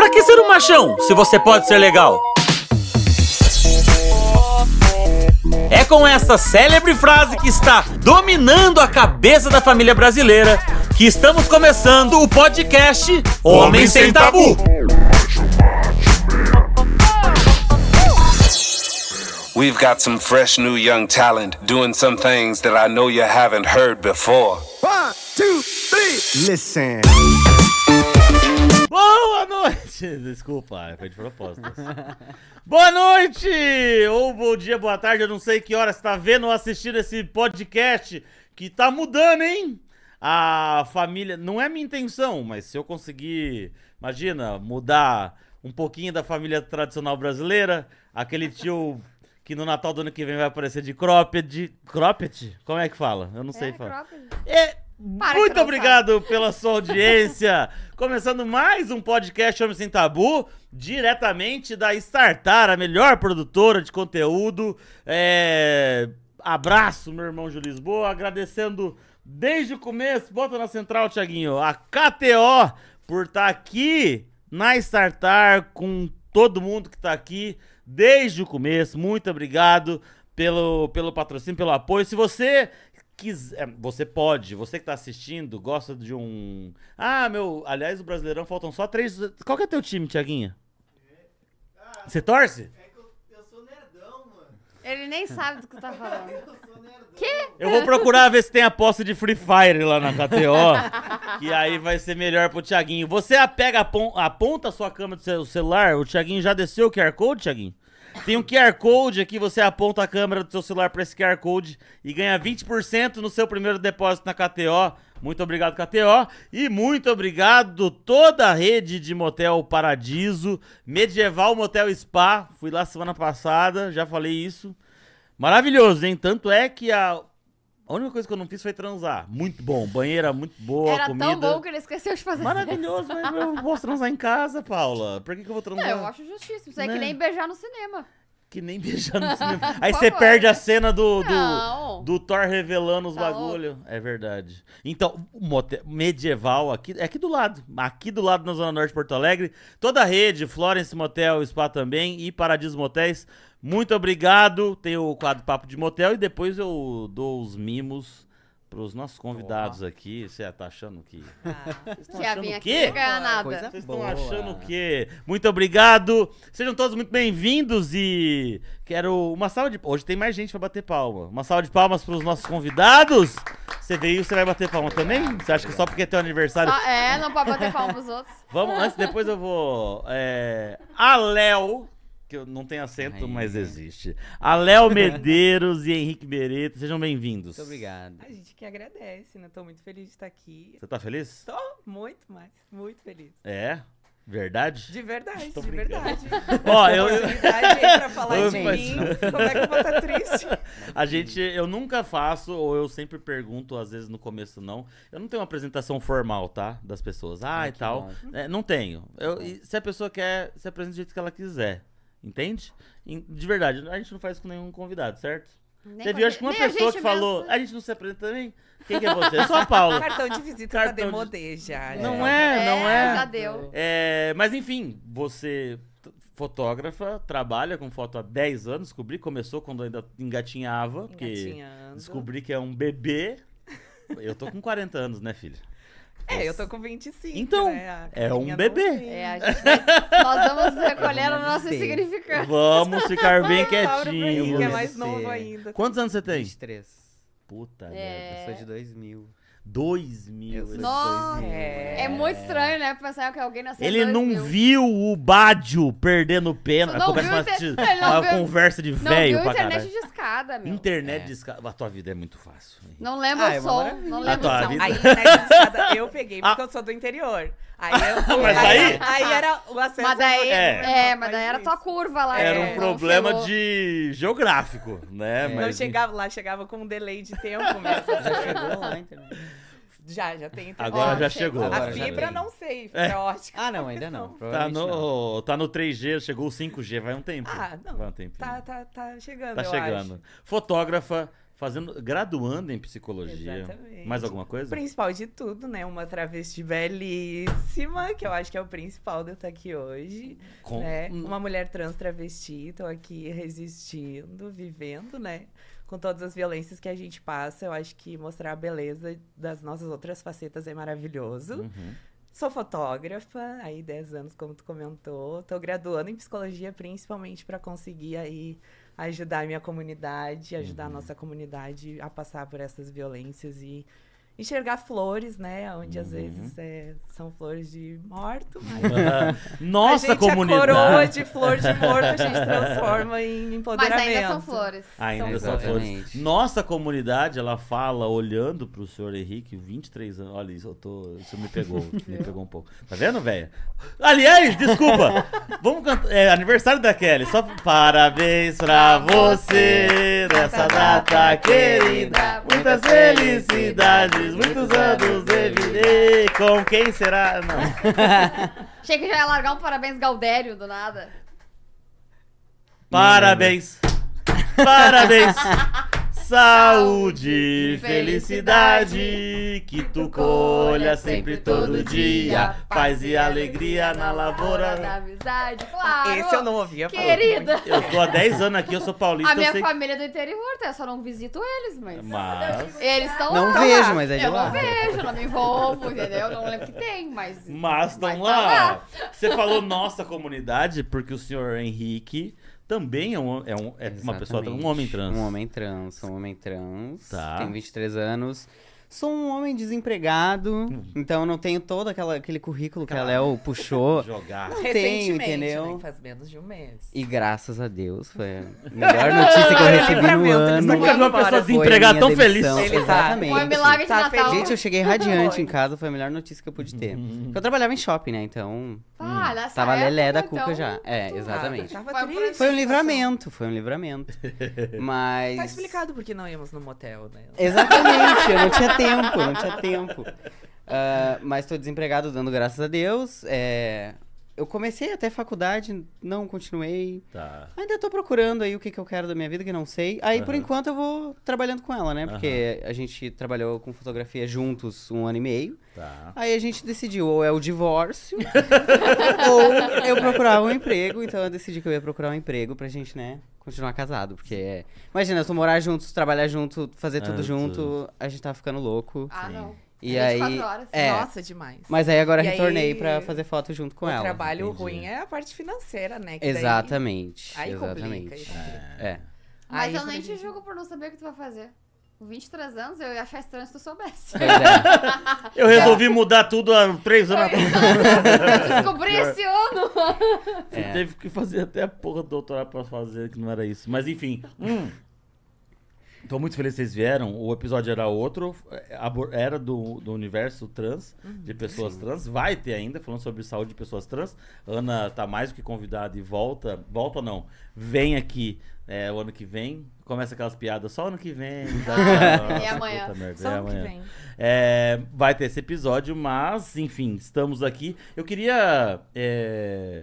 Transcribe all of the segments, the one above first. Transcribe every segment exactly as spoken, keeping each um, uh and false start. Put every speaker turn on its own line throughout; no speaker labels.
Pra que ser um machão, se você pode ser legal? É com essa célebre frase que está dominando a cabeça da família brasileira que estamos começando o podcast Homem Sem Tabu.
We've got some fresh new young talent doing some things that I know you haven't heard before.
One, two, three, listen.
Boa noite! Desculpa, foi de propósito. Boa noite! Ou bom dia, boa tarde, eu não sei que hora você tá vendo ou assistindo esse podcast que tá mudando, hein? A família... Não é minha intenção, mas se eu conseguir, imagina, mudar um pouquinho da família tradicional brasileira, aquele tio... que no Natal do ano que vem vai aparecer de cropped. Cropped? Como é que fala? Eu não sei
é,
falar.
Cropped.
É,
Para
muito
que
obrigado
sabe.
pela sua audiência. Começando mais um podcast Homem Sem Tabu, diretamente da Startar, a melhor produtora de conteúdo. É... Abraço, meu irmão de Lisboa. Agradecendo desde o começo, bota na central, Thiaguinho, a K T O por estar aqui na Startar com todo mundo que está aqui desde o começo. Muito obrigado pelo, pelo patrocínio, pelo apoio. Se você quiser, você pode, você que tá assistindo, gosta de um... Ah, meu, aliás, o Brasileirão faltam só três... Qual que é teu time, Thiaguinha? Você torce?
É que eu, eu sou nerdão, mano.
Ele nem sabe do que tá falando.
Eu sou nerdão.
Que?
Eu vou procurar ver se tem aposta de Free Fire lá na K T O, que aí vai ser melhor pro Thiaguinho. Você apega, apon- aponta a sua câmera do seu celular, o Thiaguinho já desceu o Q R Code, Thiaguinho? Tem um Q R Code aqui, você aponta a câmera do seu celular pra esse Q R Code e ganha vinte por cento no seu primeiro depósito na K T O. Muito obrigado, K T O. E muito obrigado toda a rede de Motel Paradiso, Medieval Motel Spa. Fui lá semana passada, já falei isso. Maravilhoso, hein? Tanto é que a... A única coisa que eu não fiz foi transar. Muito bom. Banheira muito boa,
Era
comida...
tão bom que ele esqueceu de fazer
Maravilhoso, mas eu vou transar em casa, Paula. Por que, que eu vou
isso.
transar?
Não, eu acho justíssimo. Isso é
Né?
que nem beijar no cinema.
Que nem beijar no cinema. Aí
Por
você
favor.
perde a cena do,
Não.
do, do Thor revelando os
Tá
bagulho. É verdade. Então, o motel medieval aqui, é aqui do lado. Aqui do lado na Zona Norte de Porto Alegre. Toda a rede, Florence Motel, Spa também e Paradiso Motéis. Muito obrigado. Tem o quadro Papo de Motel e depois eu dou os mimos pros nossos convidados aqui. Você tá achando que... Vocês estão
Já
achando
vim
o
aqui
quê?
não ganhar nada.
Coisa
Vocês estão
boa.
achando o quê? Muito obrigado. Sejam todos muito bem-vindos e quero uma salva de... Hoje tem mais gente pra bater palma. Uma salva de palmas pros nossos convidados. Você veio, você vai bater palma também? Você acha que só porque é teu aniversário...
Só- é, não pode bater palma pros outros.
Vamos, antes, depois eu vou... É, a Léo, que eu não tenho acento,
Ai,
mas
é.
existe. A Léo Medeiros e Henrique Beretta, sejam bem-vindos.
Muito obrigado.
A gente que agradece, né? Tô muito feliz de estar aqui.
Você tá feliz?
Tô muito mais, muito feliz.
É? Verdade?
De verdade,
Tô
de
brincando.
verdade.
Ó, eu...
Oportunidade aí pra falar
Eu
de
faço-
mim. Como é que eu vou estar triste?
A gente, eu nunca faço, ou eu sempre pergunto, às vezes no começo não. Eu não tenho uma apresentação formal, tá? Das pessoas. Ah,
Ah,
e
que
tal.
bom.
É, não tenho. Eu, e se a pessoa quer, se apresenta do jeito que ela quiser. Entende? Em- De verdade, a gente não faz com nenhum convidado, certo?
Nem
Teve,
com-
acho que uma
nem a
pessoa
gente
que falou.
mesmo.
A gente não se apresenta também? Quem que é você? Eu sou a Paula.
Cartão de visita
Cartão
tá
de-
demodê já.
Não
já.
é, não é.
Já deu.
É, mas enfim, você, t- fotógrafa, trabalha com foto há dez anos. Descobri, começou quando ainda engatinhava, porque
Engatinhando.
descobri que é um bebê. Eu tô com quarenta anos, né, filha?
É, eu tô com vinte e cinco,
Então,
né? A
é um
carinha não
bebê.
vem.
É, a gente vai- nós vamos recolher o nosso
Sim.
insignificante.
Vamos ficar bem
Fala pra ele,
quietinhos.
que é
Vou
mais
ser.
novo ainda.
Quantos anos você tem?
vinte e três.
Puta
É.
merda.
Eu sou de dois mil.
Dois mil.
Eu sou de
Nossa.
dois mil.
É.
É muito estranho, né? Pensar que alguém nasceu em
Ele
dois
não
mil.
viu o Bádio perdendo pena.
Não
Começa
viu
uma,
inter-
ti-
ele não
uma
viu-
conversa de
Não
velho
viu
pra
internet
caralho.
de escada, meu.
Internet
É.
de escada. A tua vida é muito fácil. Henrique.
Não lembra
Ah,
o
é uma
som,
maravilha.
não
A
lembra
tua
o som.
vida-
A internet de escada eu peguei, porque
Ah.
eu sou do interior. Aí, eu,
Mas
aí,
aí-
aí era o acesso...
Mas daí,
É.
é, mas daí era tua curva lá.
Era
né?
um
Não
problema
chegou.
de geográfico, né?
É.
Não
Mas,
chegava lá, chegava com um delay de tempo mesmo.
Já chegou lá, internet?
Já, já tem internet.
Agora
Ó,
já
chegou.
chegou.
Agora
A
já
fibra
tem.
não sei,
É.
é ótimo.
Ah, não, ainda não.
Tá
Provavelmente não.
no, tá no três G, chegou o cinco G, vai um tempo.
Ah, não.
Vai um tempo.
Tá, tá, tá chegando,
Tá
eu
chegando.
acho.
Fotógrafa, fazendo, graduando em psicologia.
Exatamente.
Mais alguma
O
coisa?
principal de tudo, né? Uma travesti belíssima, que eu acho que é o principal de eu estar aqui hoje.
Com-
Né? Uma mulher trans travesti, tô aqui resistindo, vivendo, né? Com todas as violências que a gente passa. Eu acho que mostrar a beleza das nossas outras facetas é maravilhoso.
Uhum.
Sou fotógrafa, aí dez anos, como tu comentou. Tô graduando em psicologia, principalmente para conseguir aí ajudar a minha comunidade, ajudar a nossa comunidade a passar por essas violências e enxergar flores, né? Onde às vezes é, são flores de morto, mas
Nossa
a gente,
comunidade.
a coroa de flor de morto, a gente transforma em
Mas
empoderamento.
ainda são flores.
Ainda
São
só
flores.
flores.
Exatamente.
Nossa comunidade, ela fala olhando pro senhor Henrique, vinte e três anos. Olha isso, eu tô, isso me pegou, me pegou um pouco. Tá vendo, velho? Aliás, desculpa. Vamos cantar. É aniversário da Kelly. Só parabéns pra você nessa data querida. Muitas felicidades, muitos anos de vida. Com quem será? Não.
Achei que já ia largar um parabéns Gaudério do nada.
Parabéns. Parabéns. Saúde, felicidade, que tu colha sempre todo dia, paz e alegria na lavoura.
da amizade, claro.
Esse eu não ouvia. falou
Querida.
Eu tô há dez anos aqui, eu sou paulista,
A minha
eu sei...
família é do interior, tá? Eu só não visito eles, mas...
Mas,
Eles estão
Não
lá.
vejo, mas é de
Eu
lá.
não vejo, não me envolvo, entendeu? Eu não lembro que tem, mas...
mas estão
Mas tá
lá.
lá.
Você falou nossa comunidade, porque o senhor Henrique também é, um, é, um, é uma pessoa,
Exatamente.
um homem trans.
Um homem trans, sou um homem trans.
Tá.
Tenho vinte e três anos. Sou um homem desempregado,
Hum.
então não tenho todo aquela, aquele currículo que a Léo puxou.
Jogar.
Tenho,
Recentemente,
entendeu?
né? Faz menos de um mês.
E graças a Deus, foi a melhor notícia que eu recebi no
Livramento, eles
ano.
estão
Nunca vi uma
embora.
pessoa
Foi
desempregada
a
tão
minha
feliz.
demissão.
Ele tá-
Exatamente.
Foi um milagre de
Tá
Natal.
feliz.
Gente, eu cheguei radiante
Foi.
em casa, foi a melhor notícia que eu pude ter. Porque eu trabalhava em shopping, né? Então,
Ah, nessa
tava lelé da
época,
cuca
então,
já. É,
Ah,
exatamente.
tava
Foi um
triste.
Foi um
a
livramento, foi um livramento. Mas.
situação. Tá explicado porque não íamos no motel, né?
Exatamente, eu não tinha tempo, eu não tinha tempo. Ah, mas tô desempregado, dando graças a Deus. É, eu comecei até faculdade, não continuei.
Tá.
Ainda tô procurando aí o que, que eu quero da minha vida, que não sei. Aí, por
Aham.
enquanto, eu vou trabalhando com ela, né? Porque a gente trabalhou com fotografia juntos um ano e meio.
Tá.
Aí a gente decidiu, ou é o divórcio, ou eu procurava um emprego. Então eu decidi que eu ia procurar um emprego pra gente, né, continuar casado. Porque, é... imagina, tu morar juntos, trabalhar junto, fazer tudo
Ah,
junto,
tudo.
a gente tava ficando louco.
Ah, não.
E
É vinte e
aí,
quatro horas.
é,
Nossa, demais.
mas aí agora
E
retornei
aí,
pra fazer foto junto com
o
ela.
trabalho
entendi.
ruim é a parte financeira, né? que daí-
Exatamente,
Aí complica,
exatamente.
aí complica.
É.
Mas
Aí,
eu
por
nem te
exemplo,
julgo por não saber o que tu vai fazer. Com vinte e três anos, eu ia achar estranho se tu soubesse.
Pois é.
Eu resolvi mudar tudo há três anos atrás.
Eu descobri esse ano.
Você
É.
teve que fazer até a porra do doutorado pra fazer, que não era isso. Mas enfim. Hum. Tô muito feliz que vocês vieram. O episódio era outro. é, abor- Era do, do universo trans, de pessoas trans. Vai ter ainda, falando sobre saúde de pessoas trans. Ana tá mais do que convidada e volta. Volta ou não? Vem aqui é, o ano que vem. Começa aquelas piadas só ano que vem. dá-
E amanhã?
Puta merda,
Só
é
ano que
amanhã.
vem.
É, vai ter esse episódio, mas, enfim, estamos aqui. Eu queria. é,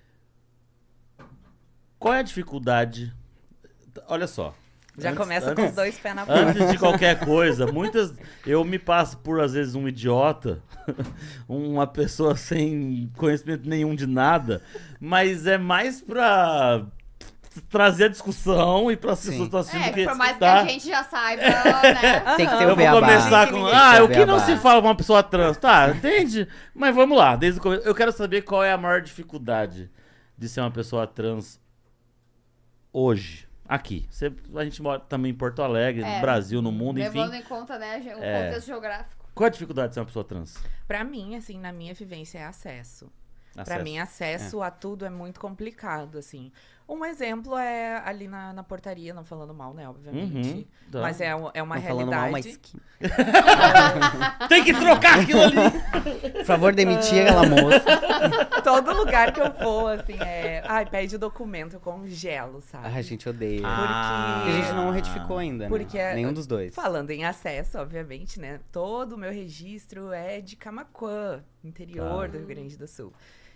Qual é a dificuldade? Olha só.
Já
antes-
começa
antes,
com os dois pés na porta.
Antes de qualquer coisa, muitas. Eu me passo por, às vezes, um idiota, uma pessoa sem conhecimento nenhum de nada, mas é mais pra trazer a discussão e pra
Sim.
pessoas estão assistindo
É,
que.
por mais
tá?
que a gente já saiba, né?
Tem que ter
Eu
o
vou
beabá.
começar
Tem
com.
que
Ah,
ter
o que não
beabá.
se fala pra uma pessoa trans? Tá, entende? Mas vamos lá, desde o começo. Eu quero saber qual é a maior dificuldade de ser uma pessoa trans hoje. Aqui. Você, a gente mora também em Porto Alegre,
É,
no Brasil, no mundo,
Levando
enfim.
em conta, né, o
É.
contexto geográfico.
Qual é a dificuldade de ser uma pessoa trans?
Pra mim, assim, na minha vivência é acesso. Pra
Acesso.
mim, acesso a tudo é muito complicado, assim. Um exemplo é ali na, na portaria, não falando mal, né, obviamente.
Uhum, tá.
Mas é, um- é uma
Não falando mal,
realidade.
mas
Tem que trocar aquilo ali!
por favor, demitir aquela moça.
Todo lugar que eu vou, assim, é... Ai, pede o documento, eu congelo, sabe?
Ai, a gente odeia.
Ah.
Porque a gente não retificou ainda, né?
Porque é-
Nenhum dos dois.
Falando em acesso, obviamente, né? Todo o meu registro é de Camaquã, interior
Tá.
do Rio Grande do Sul.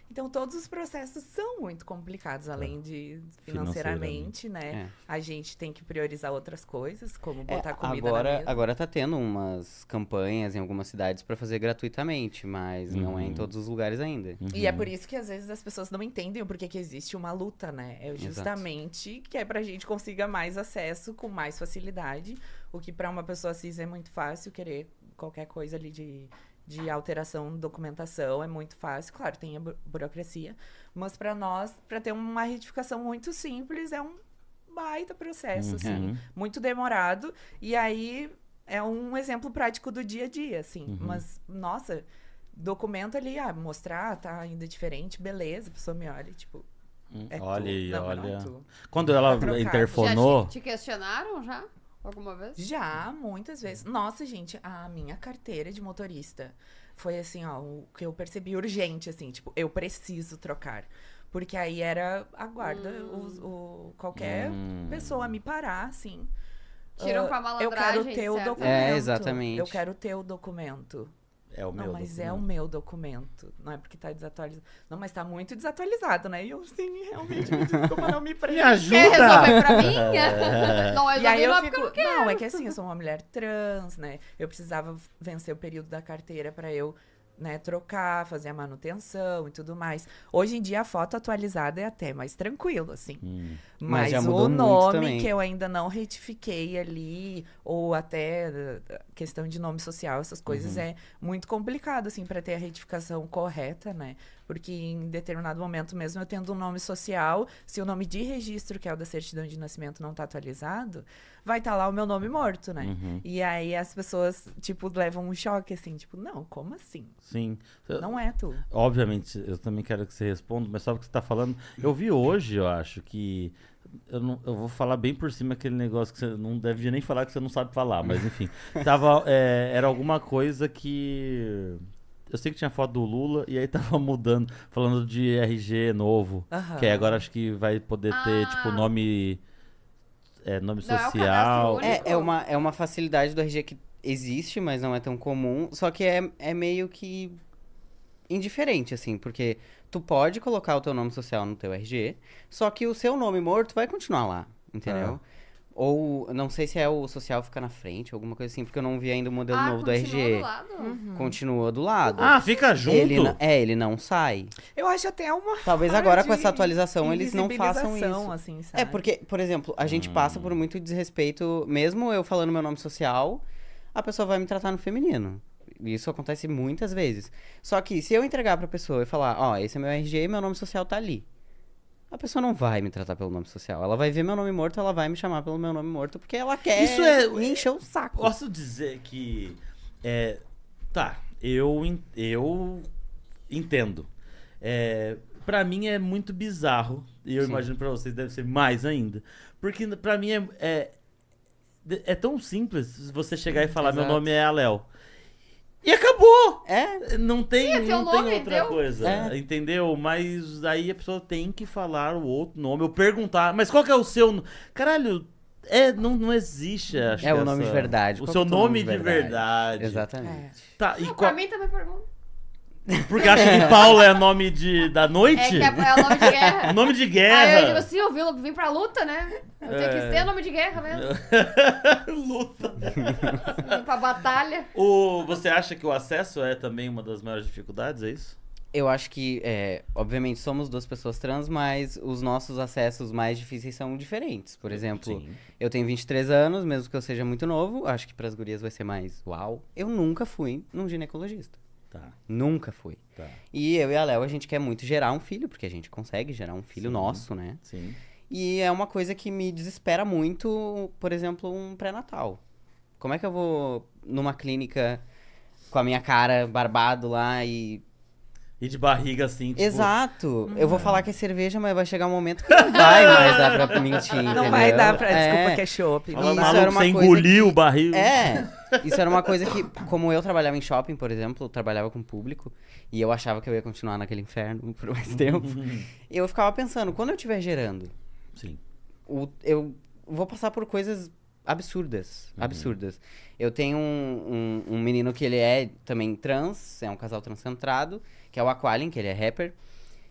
Então, todos os processos são muito complicados, além de financeiramente, né?
É.
A gente tem que priorizar outras coisas, como botar
É,
comida
agora,
na mesa.
agora tá tendo umas campanhas em algumas cidades pra fazer gratuitamente, mas não é em
Uhum.
todos os lugares ainda.
E é por isso que, às vezes, as pessoas não entendem o porquê que existe uma luta, né? É justamente que é pra gente consiga mais acesso com mais facilidade, o que pra uma pessoa cis é muito fácil querer qualquer coisa ali de... de alteração, documentação, é muito fácil. Claro, tem a bu- burocracia, mas para nós, para ter uma retificação muito simples, é um baita processo,
Uhum.
assim, muito demorado. E aí, é um exemplo prático do dia a dia, assim.
Uhum.
Mas, nossa, documento ali, ah, mostrar, tá ainda diferente, beleza, a pessoa me olha, tipo... É
olha
tu.
aí,
Não, mas não é
olha.
tu.
Quando ela
Tá trocado.
interfonou...
Já te, te questionaram já? Alguma vez?
Já, muitas vezes. Nossa, gente, a minha carteira de motorista foi assim, ó, o que eu percebi urgente, assim, tipo, eu preciso trocar. Porque aí era, aguarda, o, o- qualquer
Hum.
pessoa me parar, assim.
Tiram
ah,
com a
Eu quero
malandragem,
ter o
certo?
documento.
É, exatamente.
Eu quero ter o documento.
É o meu
Não, mas é o
documento.
meu documento. Não é porque tá desatualizado. Não, mas tá muito desatualizado, né? E eu, sim, realmente, me desculpa, não me
Me
prende.
Quer
ajuda!
resolver pra mim? Não
E aí
resolvi
eu
não
fico,
porque eu não quero.
não, é que assim, eu sou uma mulher trans, né? Eu precisava vencer o período da carteira pra eu, né, trocar, fazer a manutenção e tudo mais. Hoje em dia a foto atualizada é até mais tranquilo, assim.
Hum.
Mas
Mas,
já mudou
o
muito
nome
também.
que eu ainda não retifiquei ali, ou até uh, questão de nome social, essas coisas, é muito complicado, assim, para ter a retificação correta, né? Porque em determinado momento mesmo, eu tendo um nome social, se o nome de registro, que é o da certidão de nascimento, não tá atualizado, vai estar lá o meu nome morto, né?
Uhum.
E aí as pessoas, tipo, levam um choque, assim, tipo, não, como assim?
Sim.
Não é tu.
Obviamente, eu também quero que você responda, mas só o que você tá falando. Eu vi hoje, eu acho, que. Eu, não, eu vou falar bem por cima aquele negócio que você não deve nem falar que você não sabe falar, mas enfim. Tava, é, era alguma coisa que. Eu sei que tinha foto do Lula e aí tava mudando, falando de R G novo.
Aham.
Que aí agora acho que vai poder ter,
Ah.
tipo, nome. É, nome
Não é o
social.
cadastro único?
É, é, uma, é uma facilidade do R G que existe, mas não é tão comum. Só que é, é meio que indiferente, assim, porque tu pode colocar o teu nome social no teu R G, só que o seu nome morto vai continuar lá, entendeu? Ou, não sei se é o social fica na frente, alguma coisa assim, porque eu não vi ainda o modelo
Ah,
novo do
continua
R G.
do lado?
Continua do lado.
Ah, fica junto?
Ele, não- é, ele não sai.
Eu acho até uma
Talvez
forma
agora com
de
essa atualização eles não façam
invisibilização,
isso.
assim, sabe?
É, porque, por exemplo, a gente passa por muito desrespeito, mesmo eu falando meu nome social, a pessoa vai me tratar no feminino. Isso acontece muitas vezes. Só que se eu entregar pra pessoa e falar, ó, esse é meu R G e meu nome social tá ali. A pessoa não vai me tratar pelo nome social. Ela vai ver meu nome morto, ela vai me chamar pelo meu nome morto, porque ela quer
Isso é-
me encher o saco.
Posso dizer que. É, tá, eu, en- eu entendo. É, pra mim é muito bizarro, e eu
Sim.
imagino pra vocês deve ser mais ainda. Porque pra mim é, é, é tão simples você chegar e falar: meu
exato.
nome é Aléo. E acabou!
É,
Não tem,
Sim, é teu
não tem
nome,
outra
deu.
coisa,
É.
entendeu? Mas aí a pessoa tem que falar o outro nome, ou perguntar, mas qual que é o seu... no- Caralho, é, não, não existe, acho
é
que
o nome
essa-
de verdade.
O
Qual
seu
que é o
nome de verdade.
Exatamente.
Tá, e
Não,
qual...
pra mim também pergunta.
Porque acha que Paula é nome de, da noite?
É que é, é o nome de guerra.
Nome de
Aí eu
guerra.
digo assim, eu vim, vim pra luta, né? Eu tenho que
É.
ter nome de guerra mesmo.
Luta.
Vim pra batalha.
O, você acha que o acesso é também uma das maiores dificuldades, é isso?
Eu acho que, é, obviamente, somos duas pessoas trans, mas os nossos acessos mais difíceis são diferentes. Por exemplo,
Sim.
eu tenho vinte e três anos, mesmo que eu seja muito novo, acho que pras gurias vai ser mais uau. Eu nunca fui num ginecologista.
Tá,
Nunca fui.
tá.
E eu e a Léo, a gente quer muito gerar um filho, porque a gente consegue gerar um filho
Sim.
nosso, né?
Sim.
E é uma coisa que me desespera muito, por exemplo, um pré-natal. Como é que eu vou numa clínica com a minha cara barbado lá e...
E de barriga assim, tipo...
Exato! Eu vou falar que é cerveja, mas vai chegar um momento que não vai mais dar pra mentir,
Não
entendeu?
vai dar pra...
É.
Desculpa que é chopp.
Fala,
Isso
maluco,
era uma
você
coisa
engoliu
que-
o barril.
É, isso era uma coisa que, como eu trabalhava em shopping, por exemplo, eu trabalhava com público, e eu achava que eu ia continuar naquele inferno por mais tempo, e eu ficava pensando, quando eu estiver gerando,
Sim.
o- eu vou passar por coisas absurdas, absurdas. Eu tenho um, um, um menino que ele é também trans, é um casal transcentrado, que é o Aqualin, que ele é rapper,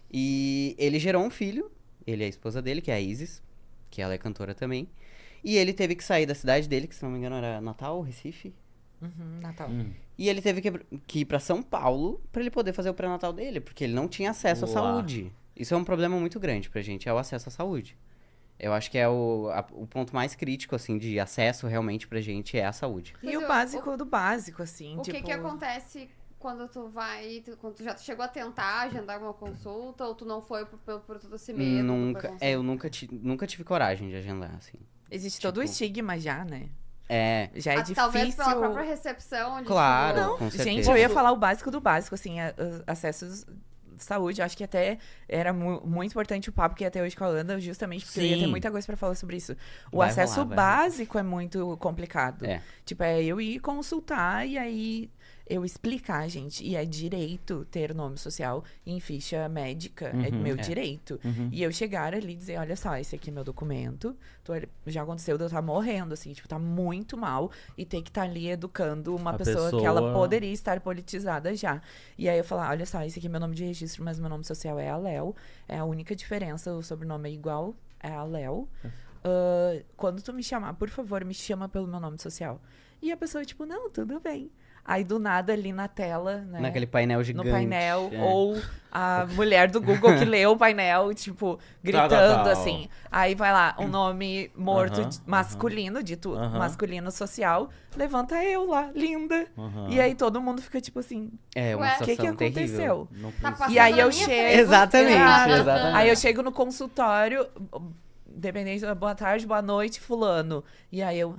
E ele gerou um filho, ele e a esposa dele, que é a Isis, que ela é cantora também. E ele teve que sair da cidade dele, que se não me engano era Natal, Recife.
Uhum, Natal.
Hum.
E ele teve que, que ir pra São Paulo pra ele poder fazer o pré-natal dele, porque ele não tinha acesso à
Uau.
saúde. Isso é um problema muito grande pra gente, é o acesso à saúde. Eu acho que é o, a- o ponto mais crítico, assim, de acesso realmente pra gente é a saúde.
E
Mas
o
eu-
básico do básico, assim,
O
tipo...
que que acontece quando tu vai, tu- quando tu já chegou a tentar agendar uma consulta ou tu não foi por, por, por todo esse medo? do
Nunca,
preconceito?
é, eu nunca, ti- nunca tive coragem de agendar, assim.
Existe todo o
tipo-
estigma já, né?
É,
Já é
Ah,
difícil...
Talvez pela própria recepção. De
Claro.
tipo,
com
Gente,
certeza.
eu ia falar o básico do básico, assim, a- a- acessos de saúde. Eu acho que até era mu- muito importante o papo que ia ter hoje com a Ana, justamente porque eu ia ter
Sim.
muita coisa pra falar sobre isso. O
Vai
acesso
rolar, vai rolar.
básico é muito complicado.
É.
Tipo, é eu ir consultar e aí eu explicar, gente. E é direito ter nome social em ficha médica. é
Uhum,
meu
é.
direito.
Uhum.
E eu chegar ali e dizer, olha só, esse aqui é meu documento. Tô ali- já aconteceu de eu estar morrendo, assim, tipo, tá muito mal. E ter que estar ali educando uma
A
pessoa, que
pessoa-
ela poderia estar politizada já. E aí eu falar, olha só, esse aqui é meu nome de registro, mas meu nome social é Aléo. É a única diferença, o sobrenome é igual, é Aléo. Ah, quando tu me chamar, por favor, me chama pelo meu nome social. E a pessoa, tipo, não, tudo bem. Aí, do nada, ali na tela, né?
Naquele painel gigante.
No painel,
é.
ou a mulher do Google que leu o painel, tipo, gritando,
Tal, tal, tal.
assim. Aí vai lá, um nome morto
Aham,
de- masculino, dito
Aham.
masculino social, levanta eu lá, linda.
Aham.
E aí todo mundo fica tipo assim,
É uma
Ué,
o que
situação
que
terrível.
aconteceu?
Não
Tá
precisa.
passando
E aí
na
eu
minha
chego-
frente.
Exatamente,
Exato.
exatamente.
Aí eu chego no consultório, dependente, boa tarde, boa noite, fulano. E aí eu,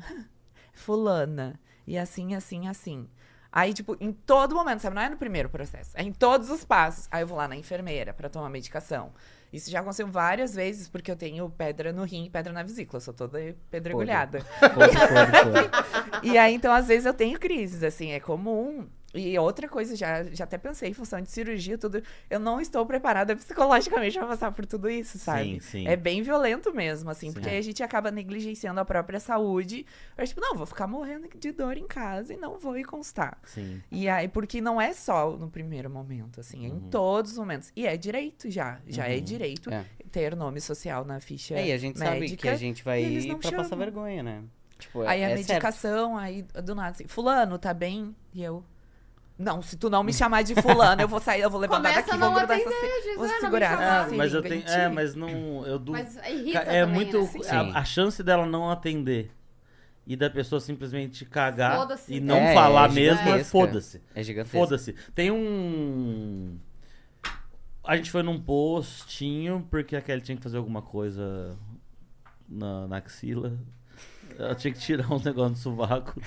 fulana. E assim, assim, assim. Aí, tipo, em todo momento, sabe? Não é no primeiro processo, é em todos os passos. Aí eu vou lá na enfermeira pra tomar medicação. Isso já aconteceu várias vezes, porque eu tenho pedra no rim e pedra na vesícula. Eu sou toda pedregulhada.
Pode, pode, pode.
E aí, então, às vezes eu tenho crises, assim, é comum. E outra coisa, já, já até pensei em função de cirurgia, tudo. Eu não estou preparada psicologicamente pra passar por tudo isso, sabe?
Sim, sim.
É bem violento mesmo, assim,
Sim.
porque aí a gente acaba negligenciando a própria saúde. Eu, tipo, não, vou ficar morrendo de dor em casa e não vou ir constar.
Sim.
E aí, porque não é só no primeiro momento, assim, é em todos os momentos. E é direito já, já é
Uhum.
direito
É.
ter nome social na ficha
É, e a gente sabe
médica.
que a gente vai
e eles
ir
não
pra passar
chamam.
vergonha, né? Tipo,
Aí a
é certo.
medicação, aí do nada assim, fulano, tá bem? E eu, não, se tu não me chamar de fulano, eu vou sair, eu vou levantar
Começa
daqui,
a
vou
não
grudar essa...
atender,
ci-
diz,
vou
"Ah, não me
segurar
chama."
essa
Ah, mas eu
seringa
tenho.
em ti.
É, mas não. Eu du...
Mas irrita
é
também,
muito.
né?
Sim.
A, a chance dela não atender e da pessoa simplesmente cagar
Foda-se.
e não
É,
falar
é
mesmo, é
gigantesca.
foda-se.
É gigantesco.
Foda-se. Tem um. A gente foi num postinho porque a Kelly tinha que fazer alguma coisa na, na axila. Ela tinha que tirar uns negócios do sovaco.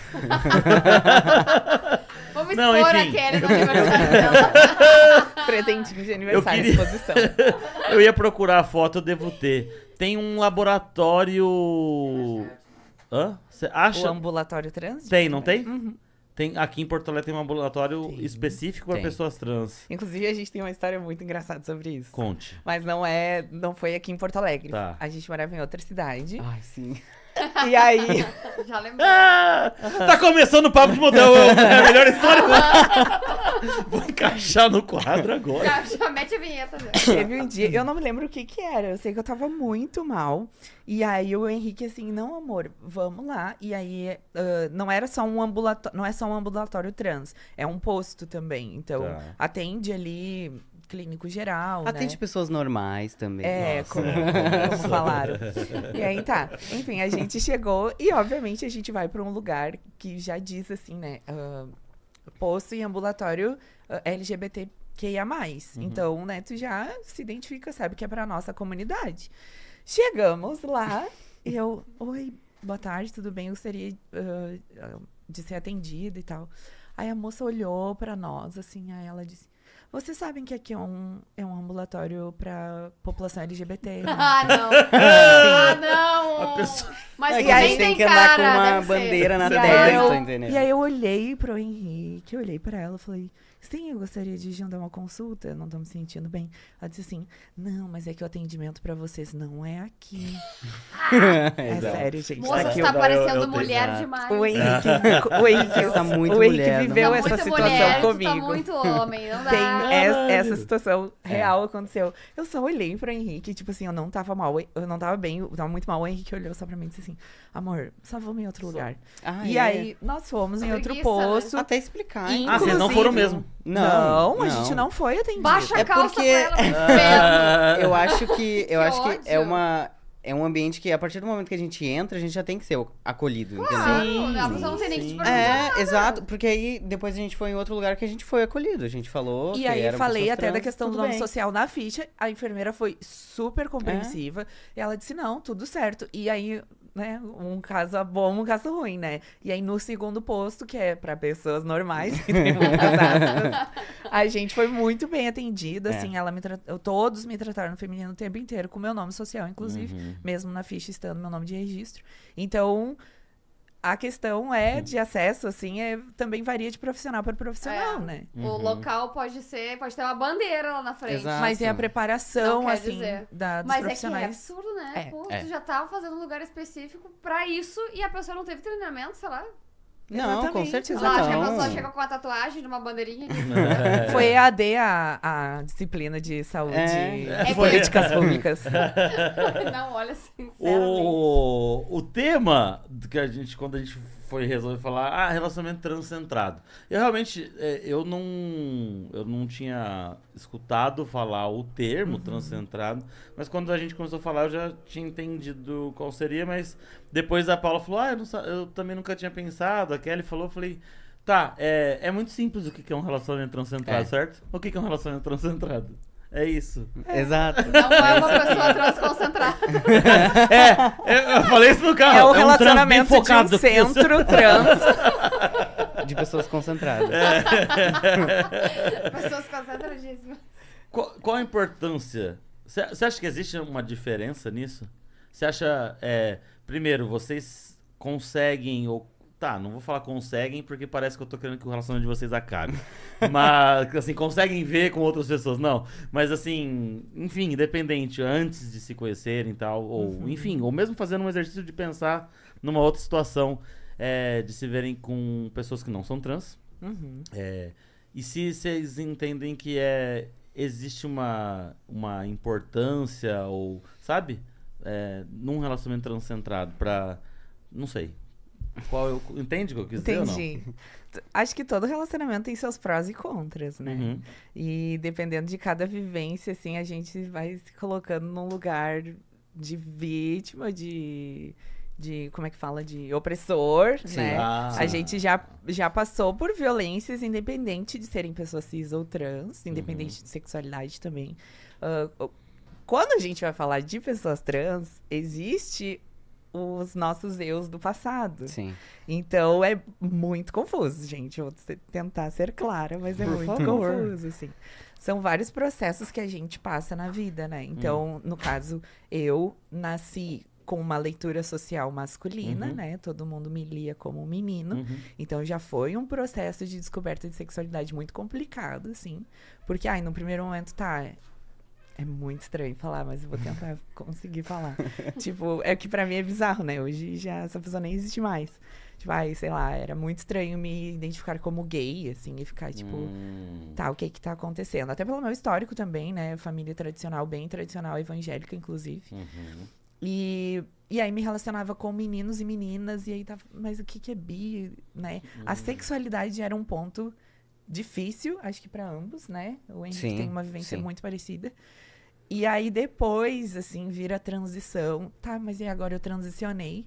Vamos
Não,
expor
enfim.
a Kelly no aniversário dela.
Presentinho de aniversário,
queria-
exposição.
Eu ia procurar a foto, eu devo ter. Tem um laboratório. Hã? Você
O
acha?
ambulatório trans?
Tem, não tem?
Uhum.
Tem? Aqui em Porto Alegre tem um ambulatório
Tem.
específico para
Tem.
pessoas trans.
Inclusive, a gente tem uma história muito engraçada sobre isso.
Conte.
Mas não é, não foi aqui em Porto Alegre.
Tá.
A gente morava em outra cidade.
Ai, sim.
E aí,
Já lembrei.
Ah, tá começando o papo de modelo. É a melhor história. Vou encaixar no quadro agora.
Já, já mete a vinheta. Já.
teve um dia, eu não me lembro o que que era. Eu sei que eu tava muito mal. E aí o Henrique assim, não, amor, vamos lá. E aí ah, não era só um ambulatório, não é só um ambulatório trans, é um posto também. Então,
Tá.
atende ali clínico geral,
Atende
né?
pessoas normais também.
É,
Nossa.
como, como falaram. E aí tá. Enfim, a gente chegou e, obviamente, a gente vai pra um lugar que já diz assim, né? ah, posto e ambulatório ah, L G B T Q I A mais. Então, né, tu já se identifica, sabe que é pra nossa comunidade. Chegamos lá e eu, oi, boa tarde, tudo bem? Eu gostaria ah, ah, de ser atendida e tal. Aí a moça olhou pra nós, assim, aí ela disse: vocês sabem que aqui é um, é um ambulatório pra população L G B T, né?
Ah, não. Ah, não.
A pessoa-
Mas
É
tu
que a
nem
gente tem
tem
que andar
cara,
com uma
deve ser.
bandeira na
E aí
testa,
eu-
entendeu?
E aí eu olhei pro Henrique, eu olhei pra ela e falei, sim, eu gostaria de agendar uma consulta, eu não tô me sentindo bem. Ela disse assim, não, mas é que o atendimento pra vocês não é aqui. É
Exato.
sério, gente.
Moça,
Aqui
você
eu-
tá
eu-
parecendo
eu-
mulher
exato.
demais.
O Henrique, o Henrique,
Tá muito
o Henrique
mulher,
viveu
Tá
essa
muito
situação
mulher,
comigo.
Tu tá muito homem, não dá.
Tem es- essa situação
É.
real aconteceu. Eu só olhei pro Henrique, tipo assim, eu não tava mal, eu não tava bem, eu tava muito mal. O Henrique olhou só pra mim e disse assim, amor, só vamos em outro lugar.
Ah,
E
é?
aí, nós fomos em outro
Preguiça, né?
posto.
Até explicar, hein?
Ah, vocês não foram
Inclusive-
mesmo.
Não,
Não,
a gente não foi atendido.
Baixa a
É
calça
porque-
pra ela pro inferno.
Eu acho que, eu
Que
acho que é
ódio.
uma é um ambiente que a partir do momento que a gente entra, a gente já tem que ser o- acolhido, entendeu?
Claro, a pessoa não tem nem que te perguntar.
É, exato, porque aí depois a gente foi em outro lugar que a gente foi acolhido. A gente falou
E
que
aí,
eram
falei
pessoas
até da
trans,
questão do
tudo
nome
bem.
social na ficha. A enfermeira foi super compreensiva. E ela disse, não, tudo certo. E aí, né, um caso bom, um caso ruim, né? E aí, no segundo posto, que é pra pessoas normais, que tem muitas aspas, a gente foi muito bem atendida,
É.
assim. Ela me tra- todos me trataram no feminino o tempo inteiro, com meu nome social, inclusive.
Uhum.
Mesmo na ficha estando meu nome de registro. Então... A questão é de acesso, assim, é, também varia de profissional para profissional,
É.
né?
O local pode ser, pode ter uma bandeira lá na frente.
Exato.
Mas é a preparação,
Não quer
assim,
dizer.
da, dos
Mas é que é
profissionais.
absurdo, né?
É,
Pô,
é.
tu já tava fazendo um lugar específico pra isso e a pessoa não teve treinamento, sei lá.
Não, com
Exatamente.
certeza
Lá, acho que a
não.
pessoa chega com uma tatuagem de uma bandeirinha.
É.
Foi E A D a, a disciplina de saúde
É.
e
É, foi.
políticas públicas.
Não, olha, sinceramente.
O, o tema que a gente, quando a gente foi resolver falar, ah, relacionamento transcentrado. Eu realmente, é, eu não, eu não tinha escutado falar o termo transcentrado, mas quando a gente começou a falar, eu já tinha entendido qual seria, mas depois a Paula falou, ah, eu, não sa- eu também nunca tinha pensado, a Kelly falou, eu falei, tá, é, é muito simples o que que é um relacionamento transcentrado,
É.
certo? O que que é um relacionamento transcentrado? É isso.
Exato.
Não é uma pessoa transconcentrada.
É, eu, eu falei isso no carro.
É o
um trans bem
relacionamento de
focado.
um centro trans.
De pessoas concentradas.
Pessoas concentradíssimas.
Qual, qual a importância? Você acha que existe uma diferença nisso? Você acha, é, primeiro, vocês conseguem, ou tá, não vou falar conseguem, porque parece que eu tô querendo que o relacionamento de vocês acabe. Mas, assim, conseguem ver com outras pessoas, não. Mas, assim, enfim, independente, antes de se conhecerem e tal, ou, enfim, ou mesmo fazendo um exercício de pensar numa outra situação, é, de se verem com pessoas que não são trans.
Uhum.
É, e se vocês entendem que é, existe uma, uma importância, ou, sabe, é, num relacionamento transcentrado pra, não sei, qual eu, entende o que eu quis dizer ou não?
Entendi. T- Acho que todo relacionamento tem seus prós e contras, né?
Uhum.
E dependendo de cada vivência, assim, a gente vai se colocando num lugar de vítima, de, de como é que fala? De opressor,
Sim.
né?
Ah.
A gente já, já passou por violências, independente de serem pessoas cis ou trans, independente de sexualidade também. Ah, o- quando a gente vai falar de pessoas trans, existe os nossos eus do passado.
Sim.
Então é muito confuso, gente. Eu vou se- tentar ser clara, mas é
Por
muito
favor.
confuso, assim. São vários processos que a gente passa na vida, né? Então, no caso, eu nasci com uma leitura social masculina,
Uhum.
né? Todo mundo me lia como um menino.
Uhum.
Então já foi um processo de descoberta de sexualidade muito complicado, assim. Porque, ai, no primeiro momento, tá. É, é muito estranho falar, mas eu vou tentar conseguir falar. Tipo, é que pra mim é bizarro, né? Hoje já essa pessoa nem existe mais. Tipo, ai, sei lá, era muito estranho me identificar como gay, assim, e ficar, tipo,
Hum.
tá, o que que tá acontecendo? Até pelo meu histórico também, né? Família tradicional, bem tradicional, evangélica, inclusive.
Uhum.
E, e aí me relacionava com meninos e meninas, e aí tava, mas o que que é bi, né? A sexualidade era um ponto difícil, acho que pra ambos, né? O Henrique
Sim,
tem uma vivência
sim.
muito parecida. E aí depois, assim, vira a transição. Tá, mas e agora eu transicionei?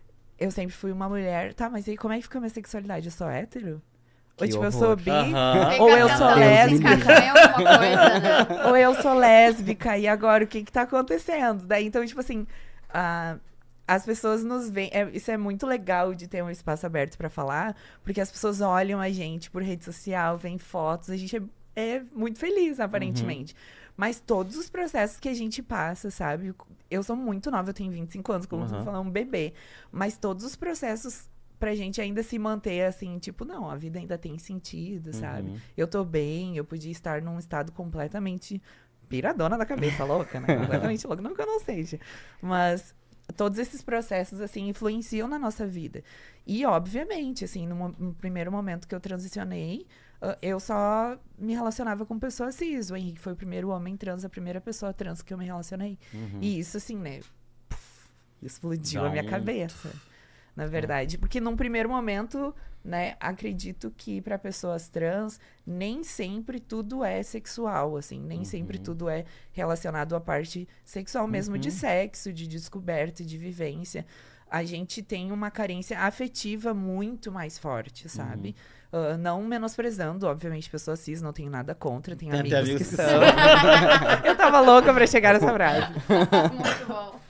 Eu sempre fui uma mulher. Tá, mas e aí como é que fica a minha sexualidade? Eu sou hétero? Ou
Que
tipo, eu
horror.
sou bi?
Aham.
Ou eu sou lésbica.
também alguma coisa, né?
Ou eu sou lésbica, e agora o que que tá acontecendo? Daí, então, tipo assim, ah, as pessoas nos veem... é- isso é muito legal de ter um espaço aberto pra falar, porque as pessoas olham a gente por rede social, veem fotos, a gente é, é muito feliz, aparentemente. Mas todos os processos que a gente passa, sabe? Eu sou muito nova, eu tenho vinte e cinco anos, como
Uhum.
tu falou, um bebê. Mas todos os processos pra gente ainda se manter assim, tipo, não, a vida ainda tem sentido, sabe?
Uhum.
Eu tô bem, eu podia estar num estado completamente piradona da cabeça, louca, né? Completamente louca. Não que eu não seja. Mas todos esses processos, assim, influenciam na nossa vida. E, obviamente, assim, no, mo- no primeiro momento que eu transicionei, ah, eu só me relacionava com pessoas cis. O Henrique foi o primeiro homem trans, a primeira pessoa trans que eu me relacionei. E isso, assim, né? puf, explodiu
Dá
a minha
um-
cabeça, na verdade. Porque num primeiro momento, né, acredito que para pessoas trans, nem sempre tudo é sexual, assim. Nem sempre tudo é relacionado à parte sexual mesmo, de sexo, de descoberta, de vivência. A gente tem uma carência afetiva muito mais forte, sabe? Ah, não menosprezando, obviamente, pessoas cis, não tenho nada contra, tenho
Tem
amigos,
até amigos
que,
que
são. Eu tava louca pra chegar nessa frase.
Muito bom.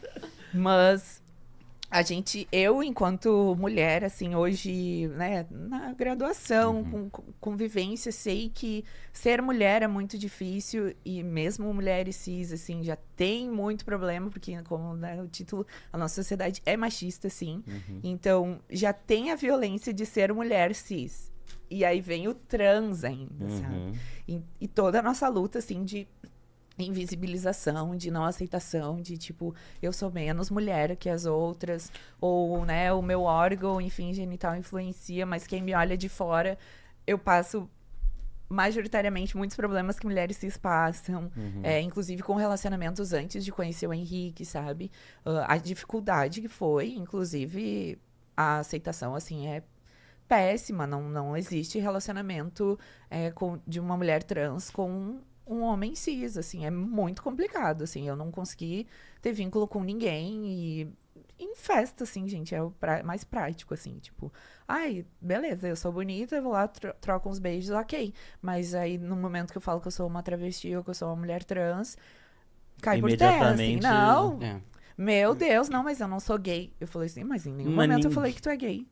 Mas a gente, eu, enquanto mulher, assim, hoje, né, na graduação, com, com convivência, sei que ser mulher é muito difícil e mesmo mulheres cis, assim, já tem muito problema, porque, como né, o título, a nossa sociedade é machista, sim. Então, já tem a violência de ser mulher cis. E aí vem o trans ainda, sabe? E, e toda a nossa luta, assim, de invisibilização, de não aceitação, de tipo, eu sou menos mulher que as outras, ou, né, o meu órgão, enfim, genital influencia, mas quem me olha de fora, eu passo majoritariamente muitos problemas que mulheres cis passam, é, inclusive com relacionamentos antes de conhecer o Henrique, sabe? Ah, a dificuldade que foi, inclusive, a aceitação, assim, é péssima, não, não existe relacionamento é, com, de uma mulher trans com um homem cis, assim, é muito complicado, assim, eu não consegui ter vínculo com ninguém e em festa, assim, gente, é o pra- mais prático, assim, tipo, ai, beleza, eu sou bonita, eu vou lá, tro troco uns beijos, ok, mas aí no momento que eu falo que eu sou uma travesti ou que eu sou uma mulher trans, cai por terra, assim,
Imediatamente-
não,
É.
meu Deus, não, mas eu não sou gay. Eu falei assim, mas em nenhum
Mas
momento eu
ninguém-
falei que tu é gay.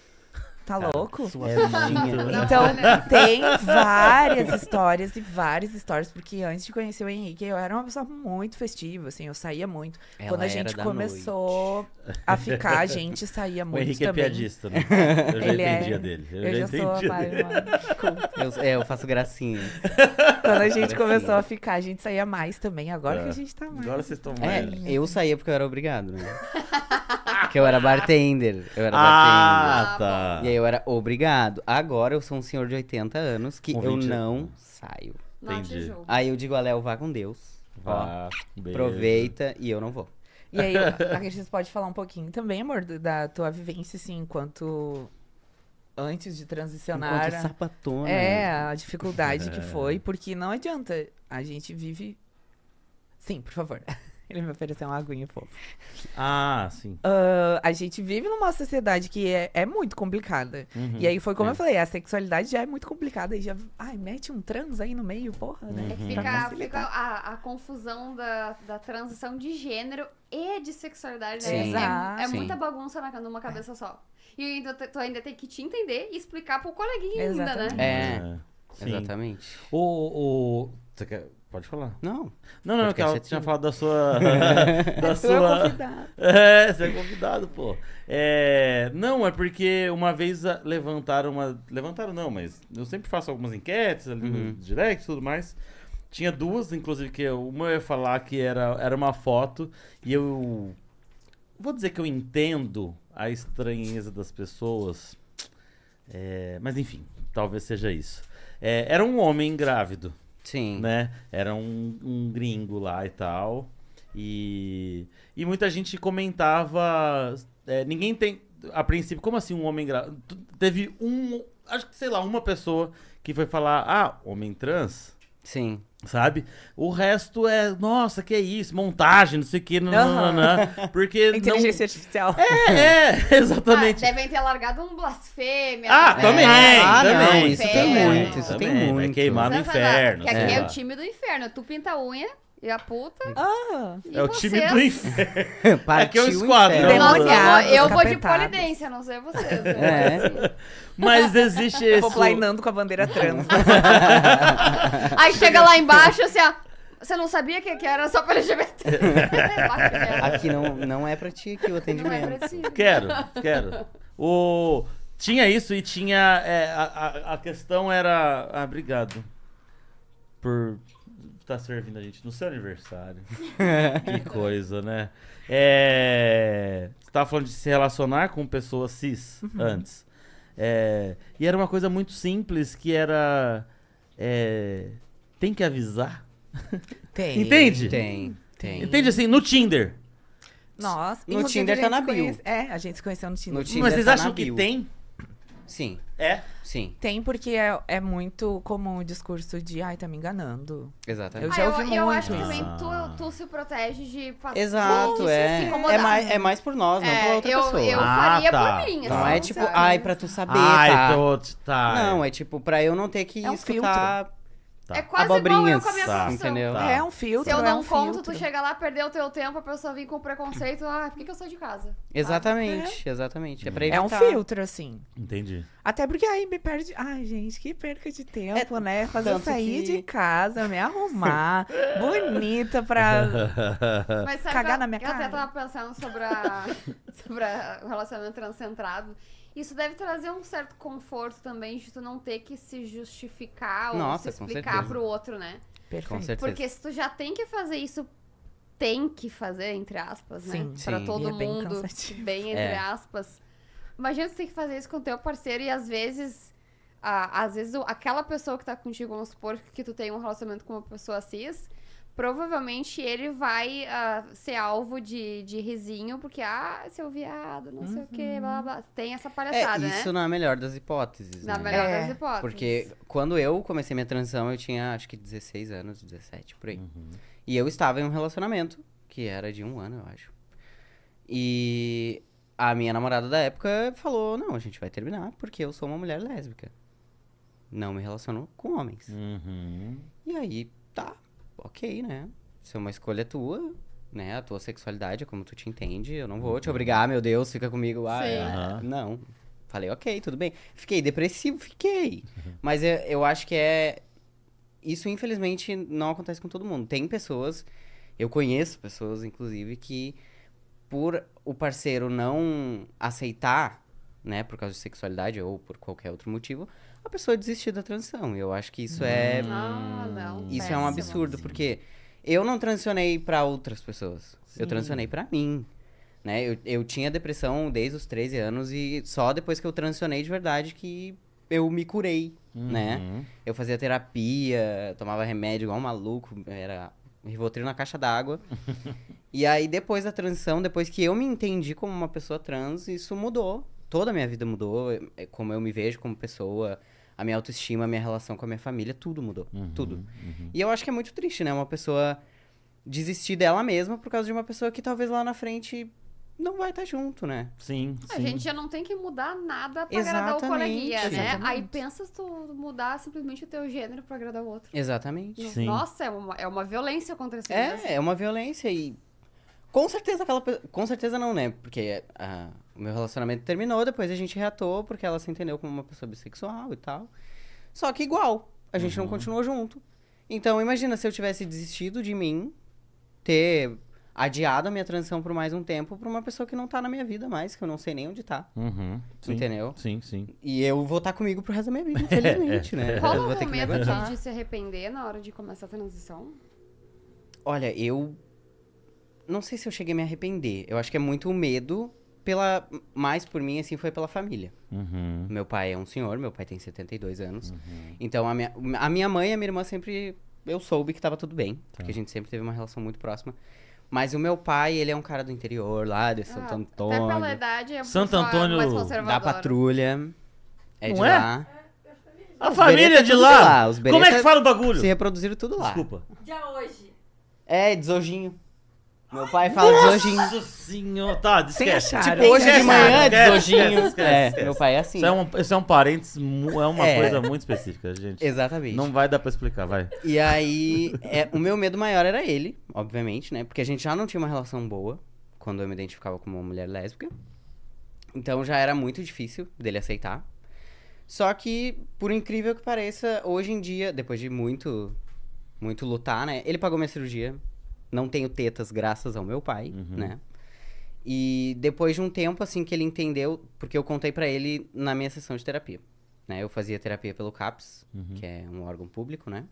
Tá louco?
É muito...
Então, tem várias histórias e várias histórias, porque antes de conhecer o Henrique, eu era uma pessoa muito festiva, assim, eu saía muito.
Ela
Quando a
era
gente
da
começou a ficar, a gente saía
O
muito
Henrique
também.
é piadista, né? Eu já
Ele é-
entendia dele. Eu,
Eu,
já
já sou a
entendia
mais
dele.
uma...
Eu, é, eu faço gracinha.
Quando a gente
Gracinha.
começou a ficar, a gente saía mais também. Agora
É.
que a gente tá mais.
Agora vocês estão
É,
mais...
eu saía porque eu era obrigado, né? Porque eu era bartender. Eu era
Ah,
bartender.
tá.
E aí eu era obrigado. Agora eu sou um senhor de oitenta anos que
Com
eu
vinte
não saio.
Não
Entendi.
te julgo.
Aí eu digo a Léo, vá com Deus. Ó,
Vá, beijo.
aproveita e eu não vou.
E aí, a gente pode falar um pouquinho também, amor, do- da tua vivência, assim, enquanto antes de transicionar.
Enquanto sapatona.
É, a dificuldade que foi, porque não adianta. A gente vive. Sim, por favor. Ele me ofereceu uma aguinha fofa.
Ah, sim.
Ah, a gente vive numa sociedade que é, é muito complicada.
Uhum.
E aí foi como
É.
eu falei, a sexualidade já é muito complicada. E já. Ai, mete um trans aí no meio, porra, né?
É que
Pra
fica,
facilitar.
fica a, a confusão da, da transição de gênero e de sexualidade.
Sim.
Né? É, é
Sim.
muita bagunça na, numa cabeça só. E ainda, te- tu ainda tem que te entender e explicar pro coleguinha ainda,
Exatamente.
né?
É,
Sim.
exatamente.
O, o... Você quer... Pode falar.
Não.
Não, não,
Podcast
que ela
é
tinha
teu.
falado da sua... da
Tu é
sua...
convidado.
É, você é convidado, pô. É, não, é porque uma vez ah, levantaram uma... Levantaram não, mas eu sempre faço algumas enquetes ali no
Uhum.
direct e tudo mais. Tinha duas, inclusive, que eu- uma eu ia falar que era, era uma foto e eu... Vou dizer que eu entendo a estranheza das pessoas. É, mas enfim, talvez seja isso. É, era um homem grávido.
Sim.
Né? Era um, um gringo lá e tal. E, e muita gente comentava. é, ninguém tem. A princípio, como assim um homem grávido? Tu- Teve um. Acho que, sei lá, uma pessoa que foi falar: ah, homem trans.
Sim.
Sabe? O resto é, nossa, que é isso? Montagem, não sei o que, não, não, não, não, porque não...
Inteligência artificial.
É, é,
Ah,
exatamente.
devem ter largado um blasfêmia.
Ah, também,
ah,
também.
não, isso tem
Inferno.
muito, isso
Também,
tem
vai
muito.
queimar no
Não,
inferno.
Que aqui
sei
é
lá.
o time do inferno. Tu pinta a unha e a puta.
Ah,
E
É o time
vocês?
do inferno. Aqui é um
Partiu o
esquadrão.
inferno.
Nossa, eu vou,
Demoniados,
eu vou de
capetados.
polidência, não sei vocês.
É.
Mas existe esse...
vou plainando com a bandeira trans.
Aí chega lá embaixo assim, ó. Você não sabia que, que era só pra L G B T?
Aqui não, não é pra ti aqui o
Não é
atendimento.
pra ti.
Quero, quero. O... Tinha isso e tinha... é, a, a, a questão era... Ah, obrigado por estar servindo a gente no seu aniversário. Que coisa, né? É... Você tava falando de se relacionar com pessoas cis
Uhum.
antes. É... E era uma coisa muito simples que era... é, Tem que avisar.
Tem.
Entende?
Tem, tem.
Entende assim? No Tinder.
Nossa,
No
inclusive,
Tinder
a
tá
gente
na
se
bio.
conhece- É, a gente se conheceu no Tinder.
No Tinder
Mas vocês
tá
acham
na
que
bio.
tem?
Sim,
É?
sim,
Tem porque é, é muito comum o discurso de, ai, tá me enganando.
exatamente.
Eu já
Ah,
ouvi
eu, eu
muito
acho que
isso.
também tu, tu se protege de passar.
Exato,
de se
é.
incomodar.
É mais, é mais por nós, não
É,
pela outra
eu,
pessoa.
eu
Ah,
faria
tá,
por mim,
tá.
Não
assim,
é tipo,
sabe?
ai, pra tu saber,
Ai,
tá?
tô... tá.
Não, é tipo, pra eu não ter que
É um
escutar
Tá.
É quase igual eu
abobrinhas,
com a minha
Tá.
profissão.
entendeu?
Tá.
É um filtro,
Se eu
é
não
um
conto,
filtro.
tu chega lá, perdeu o teu tempo, a pessoa vem com preconceito, ah, por que, que eu sou de casa?
Exatamente, exatamente. É pra
É um
evitar.
filtro, assim.
Entendi.
Até porque aí me perde. Ai, gente, que perca de tempo, né? Fazer eu
tanto
sair
que-
de casa, me arrumar, bonita pra.
Mas sabe
Cagar
que
na
eu,
minha
eu até
cara.
tava pensando sobre, a, sobre a- o relacionamento transcentrado. Isso deve trazer um certo conforto também de tu não ter que se justificar
Nossa,
ou se
com
explicar
certeza.
pro outro, né?
Com
Perfeito.
certeza.
Porque se tu já tem que fazer isso, tem que fazer, entre aspas, né?
Sim.
Pra
Sim.
todo
E é bem
mundo,
cansativo.
bem entre
É.
aspas. Imagina você ter que fazer isso com o teu parceiro e às vezes... ah, às vezes o- aquela pessoa que tá contigo, vamos supor que tu tem um relacionamento com uma pessoa cis, provavelmente ele vai ah, ser alvo de, de risinho, porque, ah, seu viado, não sei o que, blá, blá, blá. Tem essa
É,
palhaçada,
isso
né?
na melhor das hipóteses,
Na
né?
melhor
É,
das hipóteses.
Porque quando eu comecei minha transição, eu tinha acho que dezesseis anos, dezessete, por aí.
Uhum.
E eu estava em um relacionamento, que era de um ano, eu acho. E a minha namorada da época falou, não, a gente vai terminar, porque eu sou uma mulher lésbica. Não me relaciono com homens.
Uhum.
E aí, tá, ok, né? Se é uma escolha tua, né? A tua sexualidade é como tu te entende. Eu não vou te obrigar, meu Deus, fica comigo. Ah,
Sim.
é,
Aham.
não. Falei, ok, tudo bem. Fiquei depressivo, fiquei. Mas eu, eu acho que é... Isso, infelizmente, não acontece com todo mundo. Tem pessoas, eu conheço pessoas, inclusive, que por o parceiro não aceitar, né? Por causa de sexualidade ou por qualquer outro motivo, a pessoa desistir da transição. E eu acho que isso é...
Ah, não.
Isso é um
péssimo.
absurdo, porque eu não transicionei pra outras pessoas. Eu transicionei pra mim. Né? Eu, eu tinha depressão desde os treze anos e só depois que eu transicionei de verdade que eu me curei, né?
Uhum.
Eu fazia terapia, tomava remédio igual um maluco, era Rivotril na caixa d'água. E aí depois da transição, depois que eu me entendi como uma pessoa trans, isso mudou. Toda a minha vida mudou, é- como eu me vejo como pessoa, a minha autoestima, a minha relação com a minha família, tudo mudou, tudo. E eu acho que é muito triste, né? Uma pessoa desistir dela mesma por causa de uma pessoa que talvez lá na frente não vai estar junto, né?
Sim,
A
sim.
gente já não tem que mudar nada pra agradar o
Exatamente,
coleguinha, né?
exatamente.
Aí pensa se tu mudar simplesmente o teu gênero pra agradar o outro.
Exatamente.
Sim.
Nossa, é uma, é uma violência contra esse mesmo.
É, é uma violência e com certeza aquela pe- com certeza não, né? Porque ah, o meu relacionamento terminou, depois a gente reatou porque ela se entendeu como uma pessoa bissexual e tal. Só que igual, a gente não continuou junto. Então imagina se eu tivesse desistido de mim, ter adiado a minha transição por mais um tempo pra uma pessoa que não tá na minha vida mais, que eu não sei nem onde tá.
Uhum. Sim.
Entendeu?
Sim, sim.
E eu vou estar comigo pro resto da minha vida, infelizmente, né? Eu
Rola
vou
um
ter que me
medo
aguentar.
de, de se arrepender na hora de começar a transição?
Olha, eu não sei se eu cheguei a me arrepender. Eu acho que é muito o medo pela mais por mim assim foi pela família.
Uhum.
Meu pai é um senhor, meu pai tem setenta e dois anos. Então a minha, a minha mãe e a minha irmã sempre eu soube que tava tudo bem, porque a gente sempre teve uma relação muito próxima. Mas o meu pai, ele é um cara do interior lá de Santo
Ah,
Antônio,
Até pela idade é
Santo
pessoa
Antônio
mais
da
da
conservadora.
patrulha. É de
Não é?
lá.
A
Os
família
bereta
de
tudo
lá.
de lá, os
Como é que
bereta
fala o bagulho?
Se reproduziram tudo lá.
Desculpa.
Dia hoje.
É, desojinho. Meu pai fala desojinho.
Nossa senhora. Tá, esquece.
acharam?
Tipo, hoje de
Esquece,
manhã,
esquece,
desojinho.
esquece, esquece,
É,
esquece.
meu pai é assim.
Isso é um, isso é um parênteses, mu- é uma
É.
coisa muito específica, gente.
Exatamente.
Não vai dar pra explicar, vai.
E aí, é, o meu medo maior era ele, obviamente, né? Porque a gente já não tinha uma relação boa quando eu me identificava como uma mulher lésbica. Então já era muito difícil dele aceitar. Só que, por incrível que pareça, hoje em dia, depois de muito, muito lutar, né? Ele pagou minha cirurgia. Não tenho tetas graças ao meu pai, né? E depois de um tempo, assim, que ele entendeu, porque eu contei pra ele na minha sessão de terapia, né? Eu fazia terapia pelo CAPS,
Uhum.
que é um órgão público, né?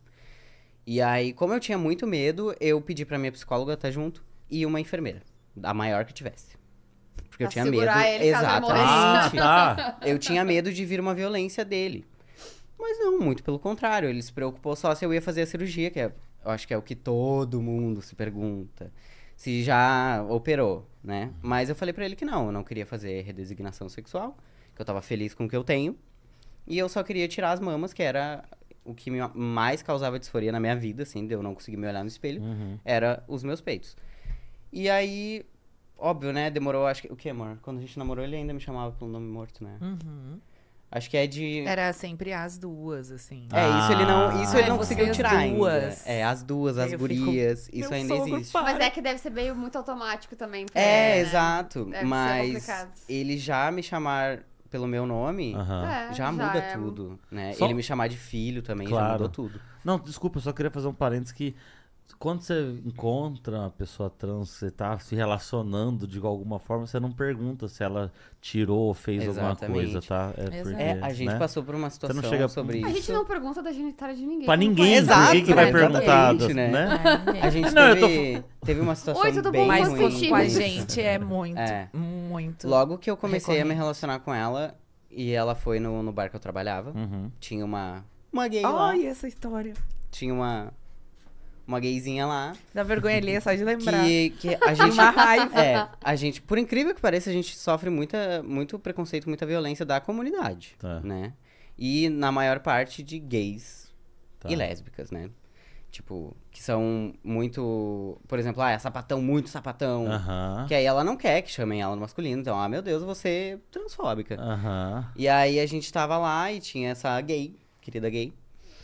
E aí, como eu tinha muito medo, eu pedi pra minha psicóloga estar junto e uma enfermeira, a maior que tivesse. Porque eu
Pra
tinha medo.
segurar ele caso ele
Exatamente.
Ah, tá.
Eu tinha medo de vir uma violência dele. Mas não, muito pelo contrário. Ele se preocupou só se eu ia fazer a cirurgia, que é, eu acho que é o que todo mundo se pergunta. Se já operou, né? Mas eu falei pra ele que não, eu não queria fazer redesignação sexual, que eu tava feliz com o que eu tenho. E eu só queria tirar as mamas, que era o que me mais causava disforia na minha vida, assim, de eu não conseguir me olhar no espelho,
Uhum.
era os meus peitos. E aí, óbvio, né? Demorou, acho que... O que, amor? Quando a gente namorou, ele ainda me chamava pelo nome morto, né?
Uhum.
Acho que é de...
Era sempre as duas, assim.
É, isso ele não, isso ele
Ai,
não
você
conseguiu
as
tirar ainda.
duas.
É, as duas, as
Eu
gurias,
fico,
isso
meu
ainda
sogro,
existe.
para.
Mas é que deve ser meio muito automático também. pra
É,
ele, né?
exato.
Deve ser
Mas
complicado.
ele já me chamar pelo meu nome,
Aham.
É,
já muda
é.
tudo, né?
Só-
Ele me chamar de filho também já
Claro.
mudou tudo.
Não, desculpa, eu só queria fazer um parênteses que quando você encontra uma pessoa trans, você tá se relacionando de alguma forma, você não pergunta se ela tirou ou fez alguma
Exatamente.
coisa, tá? É,
Exato.
porque,
É, a gente
né?
passou por uma situação
chega-
sobre
A
isso.
gente não pergunta da genitália de ninguém.
Pra
como
ninguém,
pode?
Exato,
ninguém que vai
é,
perguntar,
exatamente,
né?
né? A gente
Não, eu tô
teve, teve uma situação
Oi, tudo bom?
bem
Mas
Posso
com,
ruim.
contigo?
com a
com isso.
gente é muito,
É.
muito.
Logo que eu comecei a me
recorrente.
relacionar com ela, e ela foi no, no bar que eu trabalhava,
Uhum.
tinha uma, uma gay lá,
Ai, essa história.
tinha uma, uma gayzinha lá,
Dá vergonha ali, é só de lembrar.
que, que a gente...
Uma raiva.
É, a gente, por incrível que pareça, a gente sofre muita, muito preconceito, muita violência da comunidade,
Tá.
né? E na maior parte de gays
Tá.
e lésbicas, né? Tipo, que são muito... Por exemplo, ah, é sapatão, muito sapatão.
Aham.
Que aí ela não quer que chamem ela no masculino. Então, ah, meu Deus, você é transfóbica.
Aham.
E aí a gente tava lá e tinha essa gay, querida gay,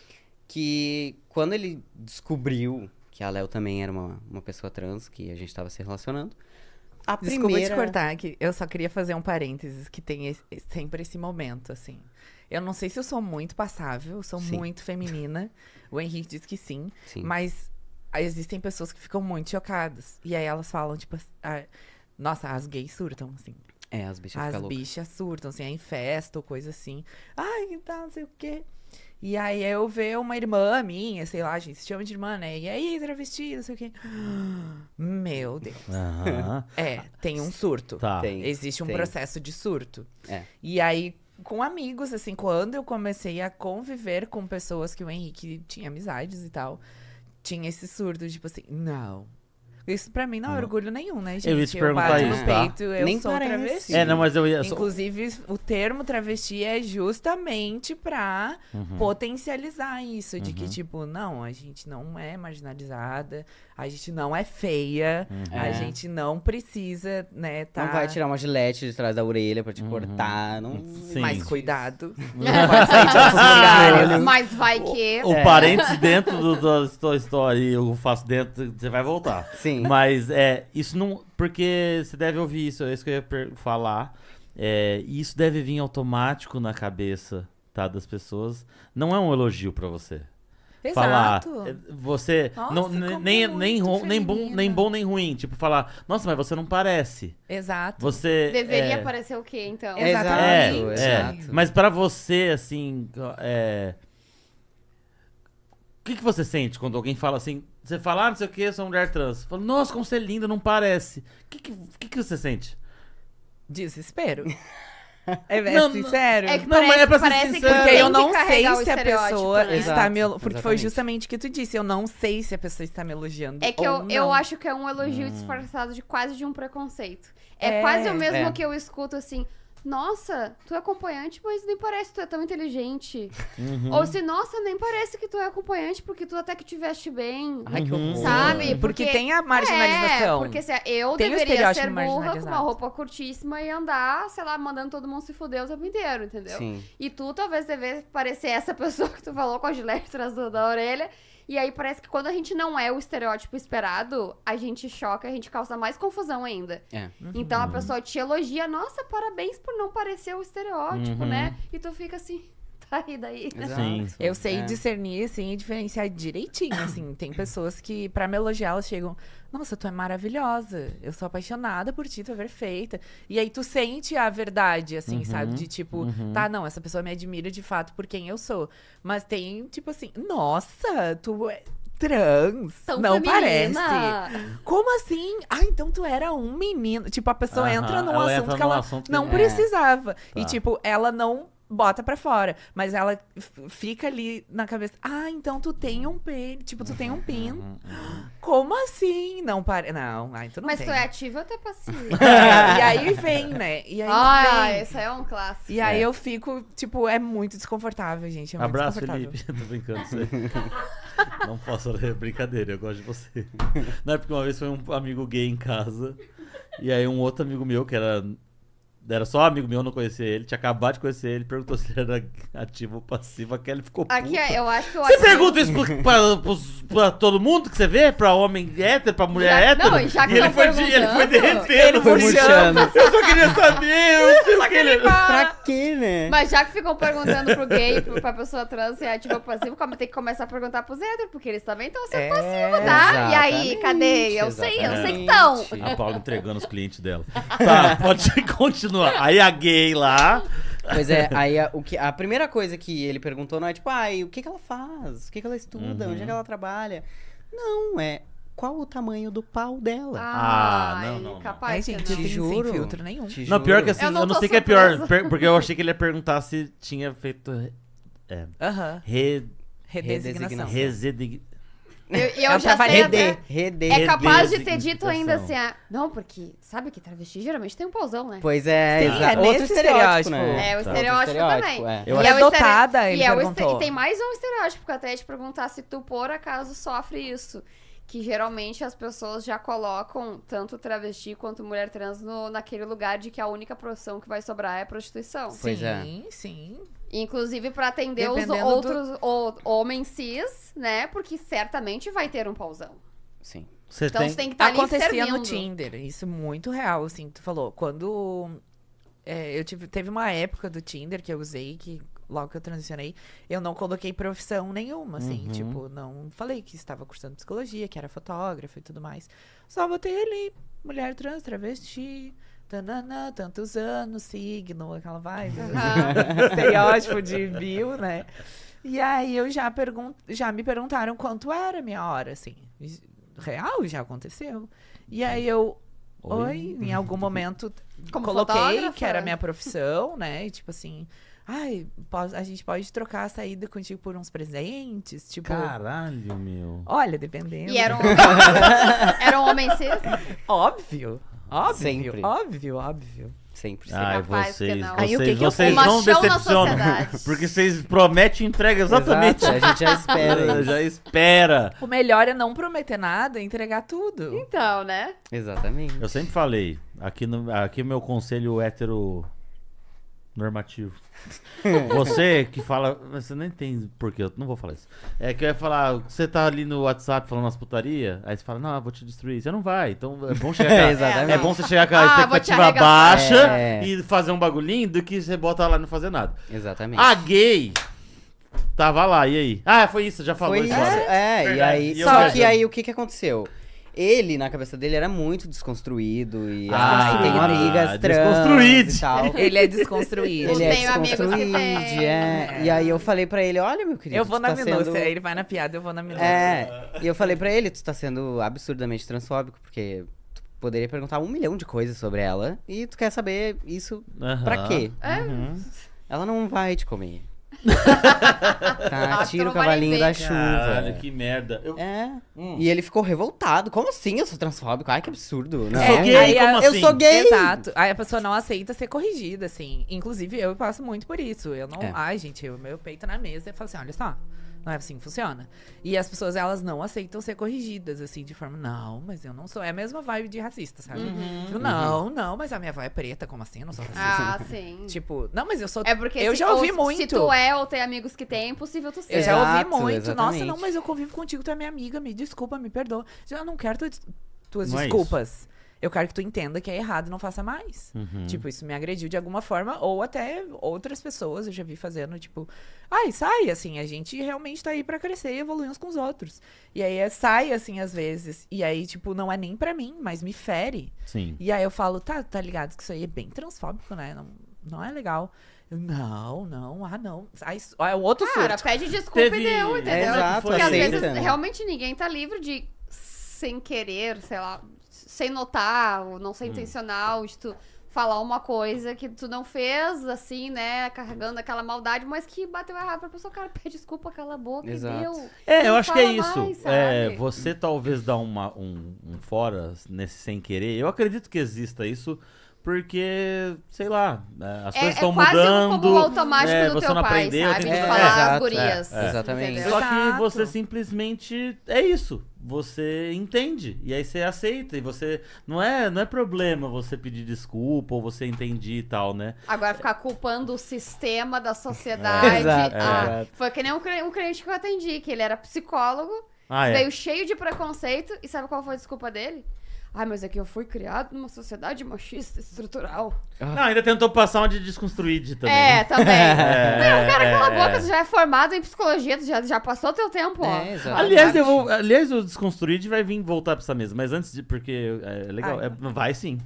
que quando ele descobriu que a Léo também era uma, uma pessoa trans, que a gente tava se relacionando, a
Desculpa
primeira...
te cortar, que eu só queria fazer um parênteses que tem esse- sempre esse momento, assim. Eu não sei se eu sou muito passável, eu sou
Sim.
muito feminina. O Henrique diz que sim,
Sim.
mas existem pessoas que ficam muito chocadas. E aí elas falam, tipo, ah, nossa, as gays surtam, assim.
É, as bichas
As
ficam loucas.
bichas surtam, assim, é em festa ou coisa assim. Ai, que tal, não sei o quê. E aí eu ver uma irmã minha, sei lá, a gente se chama de irmã, né? E aí, travesti, não sei o quê. Meu Deus.
Aham.
É, tem um surto.
Tá.
Tem.
Existe um
tem.
processo de surto.
É.
E aí, com amigos, assim, quando eu comecei a conviver com pessoas que o Henrique tinha amizades e tal, tinha esse surto, tipo assim, não. Isso pra mim não é orgulho nenhum, né, gente?
Eu ia te perguntar
bato
isso,
no
tá?
peito, eu
Nem
sou
parece.
travesti.
É, não, mas eu ia... só-
Inclusive, o termo travesti é justamente pra
Uhum.
potencializar isso. De que, tipo, não, a gente não é marginalizada, a gente não é feia, a
É.
gente não precisa, né, tá...
Não vai tirar uma gilete de trás da orelha pra te cortar. Não...
Sim.
Mais cuidado. Não pode sair de outros lugares.
Mas vai que...
O parênteses dentro do, da sua história e eu faço dentro, você vai voltar.
Sim.
Mas é, isso não. Porque você deve ouvir isso, é isso que eu ia per- falar. É, e isso deve vir automático na cabeça, tá, das pessoas. Não é um elogio pra você. Falar,
Exato.
é, você
Nossa,
não,
como
nem, nem,
é
nem,
muito
ro- nem, bom, nem
feminina.
bom nem ruim. Tipo, falar, nossa, mas você não parece.
Exato.
Você.
Deveria
é,
parecer o quê, então?
É,
Exato.
É,
Exatamente.
é.
exato.
Mas pra você, assim, é... o que, que você sente quando alguém fala assim? Você fala, ah, não sei o que, eu sou uma mulher trans. Você fala, nossa, como você é linda, não parece. O que, que, que, que você sente?
Desespero. É, é
Não, não-
sincero?
É que
Não,
parece,
mas é pra ser
parece que
sincero.
Porque
tem
eu
que
não sei
carregar o
se a
estereótipo,
pessoa
né?
está
Exato,
me... elo- Porque foi
exatamente.
justamente o que tu disse. Eu não sei se a pessoa está me elogiando
É que
ou
eu, eu
não.
acho que é um elogio disfarçado de quase de um preconceito. É,
É,
quase o mesmo
é.
que eu escuto assim, nossa, tu é acompanhante, mas nem parece que tu é tão inteligente.
Uhum.
Ou se, nossa, nem parece que tu é acompanhante porque tu até que te veste bem.
Ai, que
Uhum.
horror.
Sabe?
Porque tem a marginalização.
É, porque se eu
Tem o
deveria
estereótipo
ser burra com uma
marginalizado.
roupa curtíssima e andar, sei lá, mandando todo mundo se fuder o tempo inteiro, entendeu?
Sim.
E tu talvez devesse parecer essa pessoa que tu falou com a gilete atrás do- da orelha. E aí parece que quando a gente não é o estereótipo esperado, a gente choca, a gente causa mais confusão ainda.
É.
Então a pessoa te elogia, nossa, parabéns por não parecer o estereótipo,
Uhum.
né? E tu fica assim, Tá aí daí.
Exato.
Sim.
Eu sei
É.
discernir, assim, e diferenciar direitinho, assim. Tem pessoas que, pra me elogiar, elas chegam... Nossa, tu é maravilhosa. Eu sou apaixonada por ti, tu é perfeita. E aí tu sente a verdade, assim,
Uhum,
sabe? De tipo,
uhum.
tá, não, essa pessoa me admira de fato por quem eu sou. Mas tem, tipo assim, nossa, tu é trans.
Tão
não
feminina.
parece. Como assim? Ah, então tu era um menino. Tipo, a pessoa
Aham,
entra num
ela
assunto
entra
que
num
ela
assunto que-
não
É.
precisava. E,
Tá.
tipo, ela não bota pra fora. Mas ela f- fica ali na cabeça. Ah, então tu tem um pênis. Tipo, tu tem um pinto. Como assim? Não, para. Não, ai, tu não
Mas
tem.
tu é ativa ou tu é passiva?
e aí vem, né? E aí
Ah,
vem.
esse aí é um clássico.
E aí
É.
eu fico, tipo, é muito desconfortável, gente. É muito
Abraço,
desconfortável.
Felipe. Tô brincando. Você. Não posso ler brincadeira, eu gosto de você. Não é porque uma vez foi um amigo gay em casa. E aí um outro amigo meu, que era. Era só amigo meu, eu não conhecia ele. Tinha acabado de conhecer ele, perguntou se ele era ativo ou passivo. A Kelly ficou puta.
Aqui, eu acho que eu
Você
ativo-
pergunta isso pro- pra, pros- pra todo mundo que você vê? Pra homem hétero, pra mulher
Já-
hétero?
não, e já que
ele,
tão
foi, de- ele foi
perguntando-
derretendo.
Ele foi
murchando.
Eu só queria saber, eu sei o que ele...
Pra quê, né?
Mas já que ficam perguntando pro gay, pro- pra pessoa trans se é ativo ou passivo, como tem que começar a perguntar pros héteros, porque eles também estão sendo
É,
passivos, tá? E aí,
exatamente,
cadê? Eu sei, eu sei que
exatamente.
estão.
A Paula entregando os clientes dela. Tá, pode continuar. Aí a gay lá...
Pois é, aí a, o que, a primeira coisa que ele perguntou não é tipo, ai, o que, que ela faz? O que, que ela estuda?
Uhum.
Onde é que ela trabalha? Não, é qual o tamanho do pau dela.
Ah,
Ai,
não, não, não.
capaz
Ai,
que
gente,
não.
Te
sem,
juro.
sem filtro nenhum.
Te
Não, pior
juro.
que assim,
Eu
eu
não
não,
tô
sei o que é pior,
surpresa.
per- porque eu achei que ele ia perguntar se tinha feito é,
Aham.
re,
Redesignação.
resedig-
Eu- E
É
eu
o
já sei
trabalho
até...
Rede.
É capaz de ter dito ainda
Redesignação.
assim, ah, não, porque sabe que travesti geralmente tem um pauzão, né?
Pois é,
Sim,
exato.
é
Outro
nesse
estereótipo,
estereótipo.
né?
É, o
Tá.
estereótipo
Outro
também.
estereótipo, é.
Eu
E
acho-
é o estere-
Adotada, ele
e, é o
perguntou.
este- e tem mais um estereótipo que eu até ia te perguntar se tu, por acaso, sofre isso. Que geralmente as pessoas já colocam tanto travesti quanto mulher trans no, naquele lugar de que a única profissão que vai sobrar é a prostituição.
Pois é.
Sim, sim.
Inclusive pra atender os
Dependendo
outros o- homens cis, né? Porque certamente vai ter um pauzão.
Sim.
Você
Então
tem...
você tem que estar ali
Acontecia
servindo.
no Tinder, isso muito real, assim, tu falou. Quando é, eu tive, teve uma época do Tinder que eu usei, que logo que eu transicionei, eu não coloquei profissão nenhuma, assim,
Uhum.
tipo, não falei que estava cursando psicologia, que era fotógrafa e tudo mais. Só botei ali, mulher trans, travesti, tanana, tantos anos, signo, aquela vibe, assim, estereótipo de bio, né? E aí eu já, pergun já me perguntaram quanto era a minha hora, assim. Real, já aconteceu. E aí eu,
Oi?
oi, em algum momento
Como
coloquei
fotógrafa?
que era a minha profissão, né? E tipo assim, ai, pos- a gente pode trocar a saída contigo por uns presentes, tipo...
Caralho, meu.
Olha, dependendo.
E era um, era um homem cis?
Óbvio, óbvio,
Sempre.
óbvio, óbvio.
Sempre, sempre.
Ai,
capaz que
vocês,
não.
Aí, o
vocês,
que que eu
vocês
fiz?
não
Machão na
decepcionam.
sociedade.
Porque vocês prometem e entregam exatamente.
Exato, a gente já espera.
Já espera.
O melhor é não prometer nada e entregar tudo.
Então, né?
Exatamente.
Eu sempre falei, aqui no aqui meu conselho hétero normativo. Você que fala, você nem tem porquê, eu não vou falar isso. É que eu ia falar, você tá ali no WhatsApp falando umas putaria, aí você fala, não, eu vou te destruir. Você não vai, então é bom chegar com a-
Exatamente.
é bom você chegar com a
Ah, vou te
expectativa
arregaçar.
baixa
É.
e fazer um bagulhinho do que você bota lá e não fazer nada.
Exatamente.
A gay tava lá, e aí? Ah, foi isso, já falou
Foi
isso.
isso,
olha.
é, e
Verdade,
aí,
e eu
só
viajando.
que aí o que que aconteceu? Ele, na cabeça dele, era muito desconstruído e
Ah,
ah, tem amigas
ah,
trans
desconstruído.
e tal.
Ele é desconstruído.
Ele é
Tenho amigos que
desconstruído,
têm.
é. E aí eu falei pra ele, olha, meu querido,
Eu vou
tu
na
tá
minúcia.
sendo...
Ele vai na piada, eu vou na minúcia.
É, e eu falei pra ele, tu tá sendo absurdamente transfóbico, porque tu poderia perguntar um milhão de coisas sobre ela e tu quer saber isso
Aham.
pra quê?
É.
Uhum.
Ela não vai te comer. Tá,
Ah, tu
tira
não
o
vai
cavalinho
ver.
da chuva.
Caralho, que merda. Eu...
É.
Hum.
E ele ficou revoltado. Como assim eu sou transfóbico? Ai, que absurdo. Não.
Eu sou gay,
aí
como
a-
Eu
assim?
sou gay.
Exato. Aí a pessoa não aceita ser corrigida, assim. Inclusive, eu passo muito por isso. Eu não.
É.
Ai, gente, o meu peito na mesa e falo assim: olha só. Não é assim que funciona. E as pessoas, elas não aceitam ser corrigidas, assim, de forma, não, mas eu não sou. É a mesma vibe de racista, sabe? Tipo, não, não, mas a minha avó é preta, como assim? Eu não sou racista.
Ah, sim.
Tipo, não, mas eu sou.
É porque
eu
se,
já ouvi
ou,
muito.
se tu é ou tem amigos que tem, é impossível tu ser.
Eu já ouvi
Exato,
muito. Nossa,
exatamente.
não, mas eu convivo contigo, tu é minha amiga, me desculpa, me perdoa. Já não quero tu- tuas
Não é
desculpas. eu quero que tu entenda que é errado e não faça mais.
Uhum.
Tipo, isso me agrediu de alguma forma, ou até outras pessoas eu já vi fazendo, tipo, ai, sai, assim, a gente realmente tá aí pra crescer e evoluir uns com os outros. E aí é, sai, assim, às vezes, e aí, tipo, não é nem pra mim, mas me fere.
Sim.
E aí eu falo, tá, tá ligado que isso aí é bem transfóbico, né? Não, não é legal. Eu, não, não, ah, não. Aí, é o outro
Cara,
surto.
pede desculpa
Teve-
e deu, entendeu?
Exato,
Porque às
aceita,
vezes
né?
realmente ninguém tá livre de, sem querer, sei lá, sem notar, ou não
Hum.
ser intencional, de tu falar uma coisa que tu não fez, assim, né, carregando aquela maldade, mas que bateu errado pra pessoa, cara, pede desculpa, cala a boca
Exato.
e deu.
É, eu
Não
acho que é
fala
isso.
mais,
é,
sabe?
você talvez dá uma, um, um fora nesse sem querer. Eu acredito que exista isso, porque, sei lá, é, as
É,
coisas
é
estão
quase
mudando.
como o automático
é,
do
você
teu
não
pai,
aprendeu,
sabe?
tem
De
que-
falar
é,
as
exato,
gurias.
é, exatamente.
entendeu?
Só que
Exato.
você simplesmente é isso. Você entende e aí você aceita e você não é não é problema você pedir desculpa ou você entender e tal, né?
Agora ficar culpando o sistema da sociedade.
É, exato,
Ah,
exato.
foi que nem um cre- um cliente que eu atendi, que ele era psicólogo,
Ah, é.
veio cheio de preconceito, e sabe qual foi a desculpa dele? Ai, mas é que eu fui criado numa sociedade machista estrutural.
Não, ainda tentou passar uma de desconstruído também.
É, também. Não, cara, cala a
é.
boca, tu já é formado em psicologia, tu já, já passou teu tempo, ó.
É, exato.
Aliás, eu vou, aliás, o Desconstruído vai vir voltar pra essa mesa, mas antes de, porque é legal,
Ai,
é, vai sim.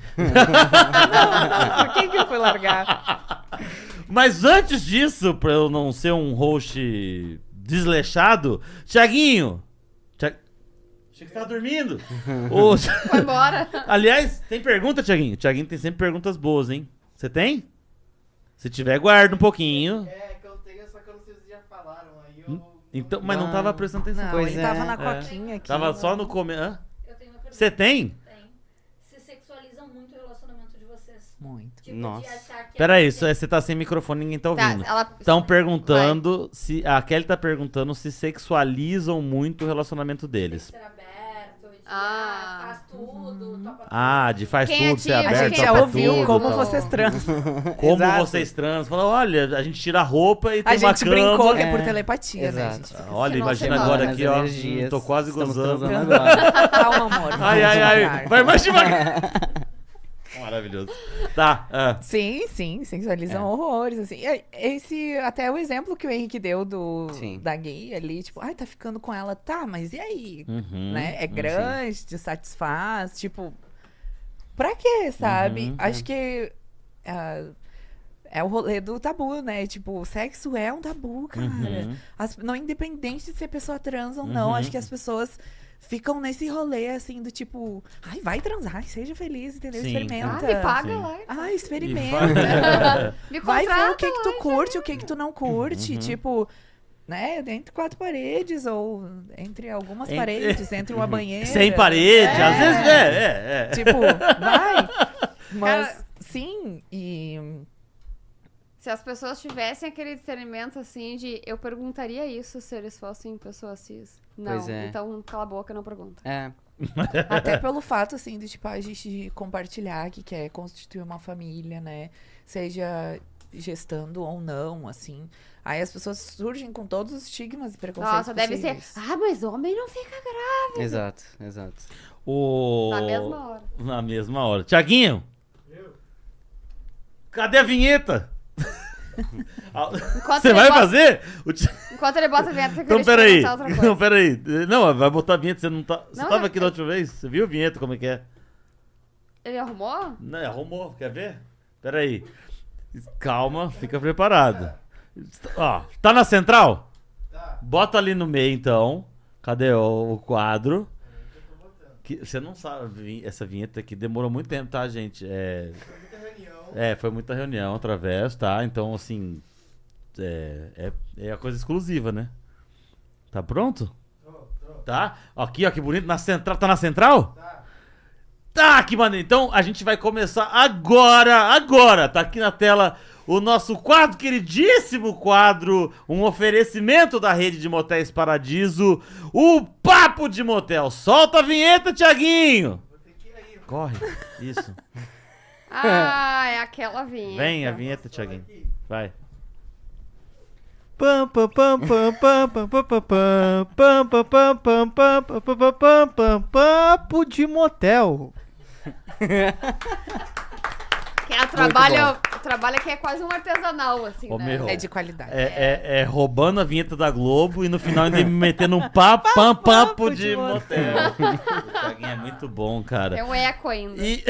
Por que que eu fui largar?
Mas antes disso, pra eu não ser um host desleixado, Thiaguinho, Thi- achei que você tava dormindo. Ô,
Foi embora.
aliás, tem pergunta, Thiaguinho? Thiaguinho tem sempre perguntas boas, hein? Você tem? Se tiver, guarda um pouquinho.
É, que eu tenho, só que eu não sei se já falaram. Aí eu.
Então, mas não tava prestando atenção.
Não,
Pois
ele
é,
tava na
é.
coquinha aqui.
Tava
né?
só no começo.
Eu tenho uma pergunta.
Você tem?
Tem. Se sexualizam muito o relacionamento de vocês.
Muito.
Tipo,
Nossa.
de achar que
Peraí,
é
isso é- você tá sem microfone, ninguém tá
Tá,
ouvindo.
ela...
Estão perguntando se. A Kelly tá perguntando se sexualizam muito o relacionamento deles.
ser aberto, de
Ah.
ah, faz tudo, topa tudo.
Ah, de faz
Quem é
tudo, ser
ativo,
A
aberto,
gente
quem é
já
topa
ouviu
tudo,
como
tal.
vocês transam.
Como
Exato.
vocês trans. Fala, olha, a gente tira a roupa e tem
A
uma
gente
cama.
brincou que é
É.
por telepatia, né? A
Exato.
gente fica
Olha,
Você não
imagina
se
agora
manda.
aqui,
Nas
ó.
energias,
hum, Tô quase
estamos
gozando.
transando agora.
calma, amor.
Ai,
vamos
ai, ai.
devagar.
Vai mais devagar. Maravilhoso. Tá. ah.
Sim, sim, sexualizam
É.
horrores, assim. E Esse, até o exemplo que o Henrique deu do,
Sim.
da gay ali, tipo, ai, tá ficando com ela, tá, mas e aí?
Uhum,
Né? É
uhum,
grande, te satisfaz, tipo, pra quê, sabe?
Uhum,
Acho que ah, é o rolê do tabu, né? Tipo, o sexo é um tabu, cara.
Uhum.
As- não independente de se a pessoa transa ou não,
Uhum.
acho que as pessoas ficam nesse rolê, assim, do tipo, ai, vai transar, seja feliz, entendeu?
Sim.
Ah,
Experimenta.
me paga
Sim.
lá.
Ai,
E
experimenta.
Me
Vai ver o
contrata
que que tu
lá,
curte, o que que tu não curte.
Uhum.
Tipo, né, entre quatro paredes ou entre algumas
Entre-
paredes, entre uma banheira.
Sem parede,
É.
às vezes é, é, é.
Tipo, vai. Mas,
Cara-
sim, e...
Se as pessoas tivessem aquele discernimento assim de eu perguntaria isso se eles fossem pessoas cis. Não,
Pois é.
então cala a boca e não pergunta.
É.
Até pelo fato, assim, de, tipo, a gente compartilhar que quer constituir uma família, né? Seja gestando ou não, assim. Aí as pessoas surgem com todos os estigmas e preconceitos
Nossa, deve ser.
possíveis.
Ah, mas homem não fica grávida.
Exato, exato.
O...
Na mesma hora.
Na mesma hora. Tiaguinho. Cadê a vinheta?
Enquanto
Você
ele
vai
bota-
fazer? O Ti-
Enquanto ele bota a vinheta, eu
Então,
queria te
peraí.
perguntar outra coisa.
Não, peraí. Não, vai botar a vinheta. Você não tá. Você
Não,
tava
eu-
aqui da última vez? Você viu a vinheta? Como é que é?
Ele arrumou?
Não, arrumou. Quer ver? Peraí. Calma, fica preparado. Ó, tá na central? Bota ali no meio, então. Cadê o, o quadro? Que, você não sabe, vi- essa vinheta aqui demorou muito tempo, tá, gente? É, é foi muita reunião através, tá? Então, assim, é, é, é a coisa exclusiva, né? Tá pronto? Tá? Aqui, ó, que bonito. Na central, tá na central? Tá, que maneiro. Então, a gente vai começar agora, agora. Tá aqui na tela o nosso quadro, queridíssimo quadro, um oferecimento da rede de motéis Paradiso, o Papo de Motel. Solta a vinheta, Thiaguinho. Corre, isso.
Ah, é aquela vinheta.
Vem a vinheta, Thiaguinho. Vai.
Pam, pam, pam, pam, pam, pam, pam, pam, pam, pam, pam, pam, pam, pam, pam, pam, pam, pam, pam, Papo de motel.
Que é o trabalho, o trabalho que é quase um artesanal, assim,
Ô,
né?
meu.
É de qualidade.
É, é- é roubando a vinheta da Globo e no final ainda me metendo um papo, papo, papo de motel. O Thiaguinho é muito bom, cara.
É um eco ainda.
E...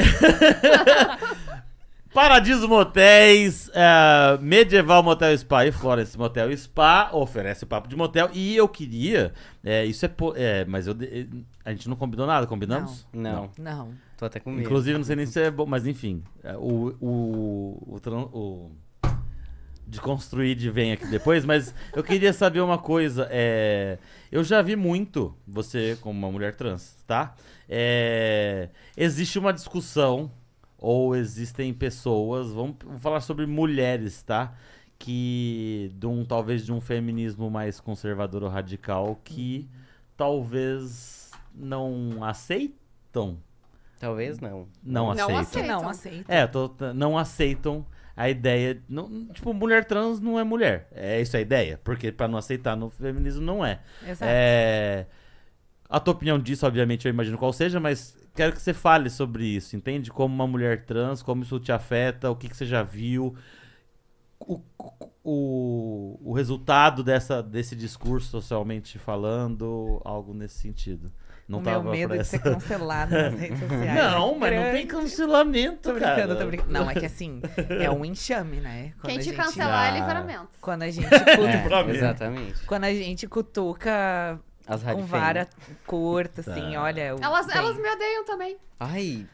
Paradiso Motéis, é, Medieval Motel Spa e Florence Motel Spa oferece o papo de motel. E eu queria, é, isso é, po- é, mas eu, de- a gente não combinou nada, combinamos?
Não,
Não.
tô até com medo.
Inclusive, não sei nem se é bom, mas enfim, é, o, o, o, tran- o de construir de vem aqui depois, mas eu queria saber uma coisa, é, eu já vi muito você como uma mulher trans, tá? É, existe uma discussão, ou existem pessoas, vamos, vamos falar sobre mulheres, tá? Que, de um, talvez de um feminismo mais conservador ou radical, que talvez não aceitam.
Talvez não.
Não,
Não
aceitam.
aceitam.
Não aceito.
É, tô- não aceitam a ideia. Não, tipo, mulher trans não é mulher. É isso a ideia. Porque pra não aceitar no feminismo não é.
Exato.
É, a tua opinião disso, obviamente, eu imagino qual seja, mas quero que você fale sobre isso. Entende? Como uma mulher trans, como isso te afeta, o que, que você já viu. O, o, o resultado dessa, desse discurso socialmente falando, algo nesse sentido. Não
o meu
tava
medo
pra
de
essa-
ser cancelada nas redes sociais.
Não,
é
mas não tem
grande.
cancelamento,
Tô brincando,
cara.
tô brincando. Não, é que assim, é um enxame, né? Quando
Quem
a
te
gente-
cancelar é
Ah.
livramento.
Quando a gente cutuca,
É,
Pra mim.
exatamente.
quando a gente cutuca
As
com
radifem.
vara curta, assim,
Tá.
olha... o-
Elas,
vem.
elas me odeiam também.
Ai,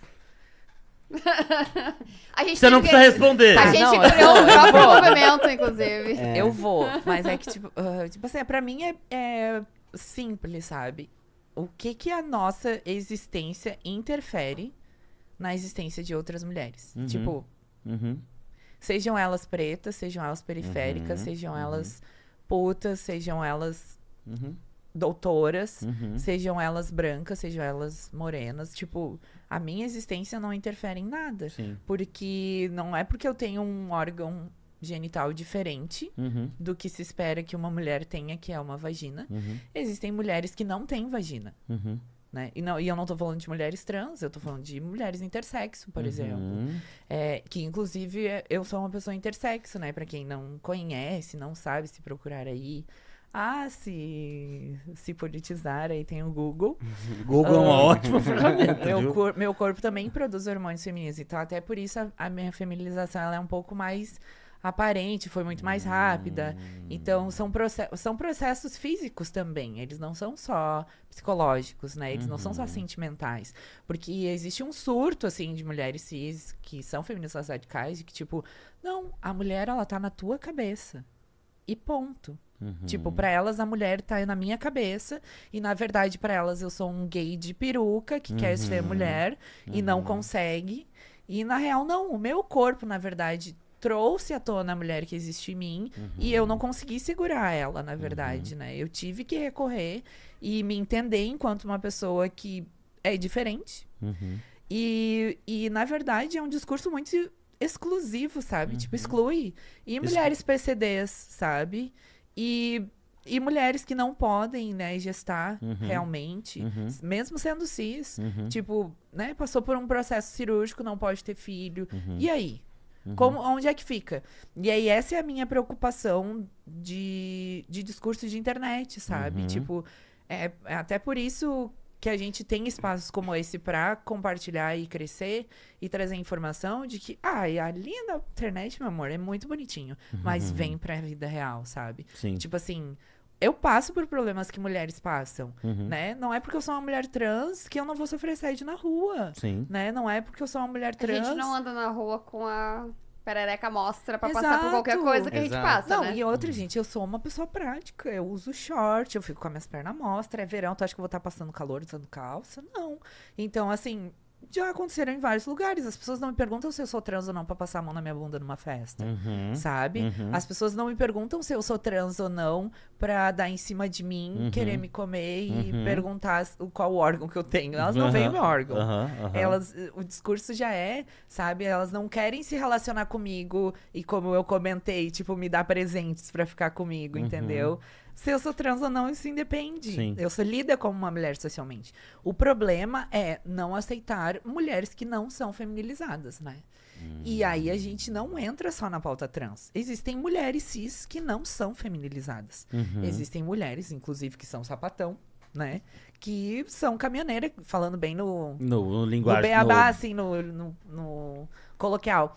A gente
Você não
tem
precisa
que-
responder.
A
Ah,
gente
não, eu
criou
vou,
um
eu
próprio
vou.
movimento, inclusive.
é.
Eu vou, mas é que, tipo, ah, tipo assim, pra mim é, é simples, sabe? O que que a nossa existência interfere na existência de outras mulheres?
Uhum.
Tipo,
Uhum.
sejam elas pretas, sejam elas periféricas,
Uhum,
sejam
uhum.
elas putas, sejam elas
Uhum.
doutoras,
Uhum.
sejam elas brancas, sejam elas morenas. Tipo, a minha existência não interfere em nada.
Sim.
Porque não é porque eu tenho um órgão genital diferente
Uhum.
do que se espera que uma mulher tenha, que é uma vagina.
Uhum.
Existem mulheres que não têm vagina,
Uhum.
né? E, não, e eu não tô falando de mulheres trans, eu tô falando de mulheres intersexo, por exemplo.
Uhum.
É, que, inclusive, é- eu sou uma pessoa intersexo, né? Pra quem não conhece, não sabe, se procurar aí. Ah, se, se politizar, aí tem o Google.
Google é uma ótima ferramenta,
Meu,
viu?
cor- meu corpo também produz hormônios femininos. Então, até por isso, a, a minha feminilização ela é um pouco mais aparente, foi muito mais rápida. Então, são, proce- são processos físicos também. Eles não são só psicológicos, né? Eles não são só sentimentais. Porque existe um surto, assim, de mulheres cis que são feministas radicais, de que, tipo, não, a mulher, ela tá na tua cabeça. E ponto.
Uhum.
Tipo, pra elas a mulher tá na minha cabeça e na verdade pra elas eu sou um gay de peruca que quer ser mulher e não consegue. E na real não, o meu corpo na verdade trouxe à tona a mulher que existe em mim e eu não consegui segurar ela, na verdade, né? Eu tive que recorrer e me entender enquanto uma pessoa que é diferente.
Uhum.
E, e na verdade é um discurso muito exclusivo, sabe? Tipo, exclui. E mulheres P C Ds, sabe? E, e mulheres que não podem, né, gestar
Uhum.
realmente,
Uhum.
mesmo sendo cis.
Uhum.
Tipo, né, passou por um processo cirúrgico, não pode ter filho.
Uhum.
E aí? Como, onde é que fica? E aí, essa é a minha preocupação de, de discurso de internet, sabe?
Uhum.
Tipo, é, é até por isso que a gente tem espaços como esse pra compartilhar e crescer e trazer informação de que, ah, e ali na internet, meu amor, é muito bonitinho, mas vem pra vida real, sabe?
Sim.
Tipo assim, eu passo por problemas que mulheres passam,
Uhum.
né? Não é porque eu sou uma mulher trans que eu não vou sofrer assédio na rua,
Sim.
né? Não é porque eu sou uma mulher
A
trans...
gente não anda na rua com a perereca mostra pra passar por qualquer
Exato.
coisa que a gente
Exato.
passa,
Não,
né?
e outra, gente, eu sou uma pessoa prática. Eu uso short, eu fico com as minhas pernas à mostra. É verão, tu acha que eu vou estar passando calor usando calça? Não. Então, assim, já aconteceram em vários lugares. As pessoas não me perguntam se eu sou trans ou não pra passar a mão na minha bunda numa festa.
Uhum.
Sabe?
Uhum.
As pessoas não me perguntam se eu sou trans ou não pra dar em cima de mim,
Uhum.
querer me comer e
Uhum.
perguntar s- o- qual órgão que eu tenho. Elas não veem o meu órgão.
Aham, aham.
Elas, o discurso já é, sabe? Elas não querem se relacionar comigo e como eu comentei, tipo, me dar presentes pra ficar comigo,
Uhum.
entendeu? se eu sou trans ou não, isso independe.
Sim.
Eu sou lida como uma mulher socialmente. O problema é não aceitar mulheres que não são feminilizadas, né? Hum. E aí a gente não entra só na pauta trans. Existem mulheres cis que não são feminilizadas.
Uhum.
Existem mulheres, inclusive, que são sapatão, né? Que são caminhoneira, falando bem no...
No, no
No
linguagem...
beabá,
no-
assim, no, no, no coloquial.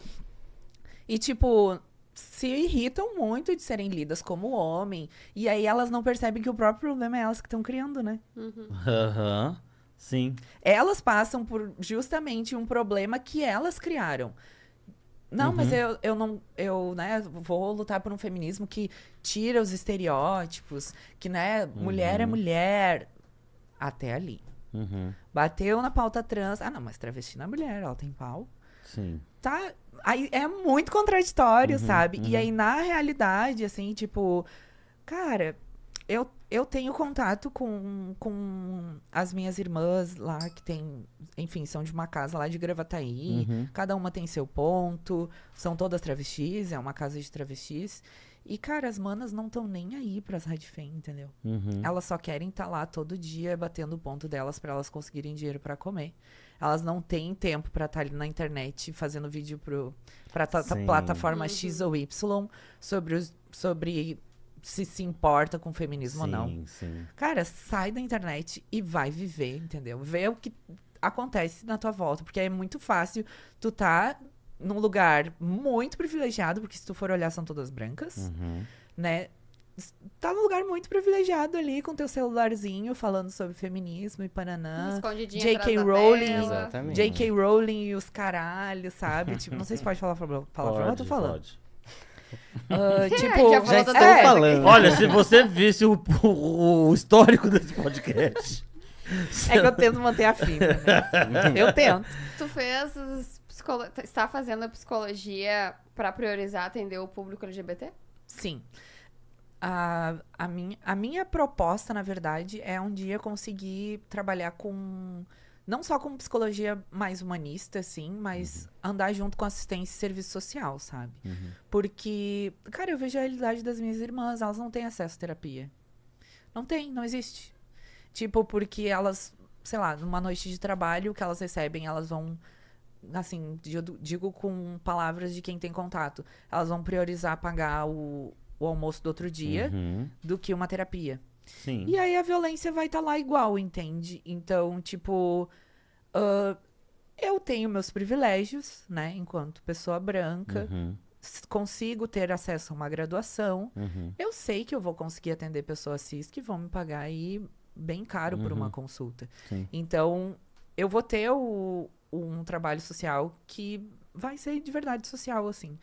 E, tipo, se irritam muito de serem lidas como homem. E aí elas não percebem que o próprio problema é elas que estão criando, né?
Aham, sim.
Elas passam por justamente um problema que elas criaram. Não, mas eu, eu não, eu, né, vou lutar por um feminismo que tira os estereótipos, que, né, mulher é mulher. Até ali.
Uhum,
Bateu na pauta trans. Ah, não, mas travesti não é mulher, ela tem pau.
sim.
Tá, aí é muito contraditório,
Uhum,
sabe?
uhum.
E aí, na realidade, assim, tipo, cara, eu, eu tenho contato com, com as minhas irmãs lá, que tem, enfim, são de uma casa lá de Gravataí,
Uhum.
cada uma tem seu ponto, são todas travestis, é uma casa de travestis. E, cara, as manas não estão nem aí pras radfem, entendeu?
Uhum.
Elas só querem estar lá todo dia batendo o ponto delas pra elas conseguirem dinheiro pra comer. Elas não têm tempo pra estar ali na internet fazendo vídeo pro, pra ta- ta-
Sim.
plataforma X ou Y sobre, os, sobre se se importa com feminismo ou não.
Sim, sim.
Cara, sai da internet e vai viver, entendeu? Vê o que acontece na tua volta. Porque é muito fácil tu tá num lugar muito privilegiado, porque se tu for olhar são todas brancas,
Uhum.
né? Tá num lugar muito privilegiado ali, com teu celularzinho, falando sobre feminismo e pananã.
Escondidinha
J
atrás
K.
da
Rowling.
tela.
Exatamente.
J K. Rowling e os caralhos, sabe? Tipo, não sei se pode falar palavrão, palavrão eu tô
Pode,
falando.
pode.
Ah,
Já
tipo,
falou
Já
da
estou
Débora.
falando.
Olha, se você visse o, o- o histórico desse podcast...
é que eu tento manter a fibra, né? Eu tento.
Tu fez os psicolo... está fazendo a psicologia pra priorizar atender o público L G B T?
Sim. A, a, minha, a minha proposta, na verdade, é um dia conseguir trabalhar com... Não só com psicologia mais humanista, assim, mas andar junto com assistência e serviço social, sabe? Porque, cara, eu vejo a realidade das minhas irmãs, elas não têm acesso à terapia. Não tem, não existe. Tipo, porque elas, sei lá, numa noite de trabalho, o que elas recebem, elas vão... Assim, eu digo com palavras de quem tem contato. Elas vão priorizar pagar o, o almoço do outro dia
Uhum.
do que uma terapia.
Sim.
E aí a violência vai estar lá igual, entende? Então, tipo, ah, eu tenho meus privilégios, né? Enquanto pessoa branca,
Uhum.
s- consigo ter acesso a uma graduação.
Uhum.
Eu sei que eu vou conseguir atender pessoas cis que vão me pagar aí bem caro por uma consulta.
Sim.
Então, eu vou ter o- um trabalho social que vai ser de verdade social, assim.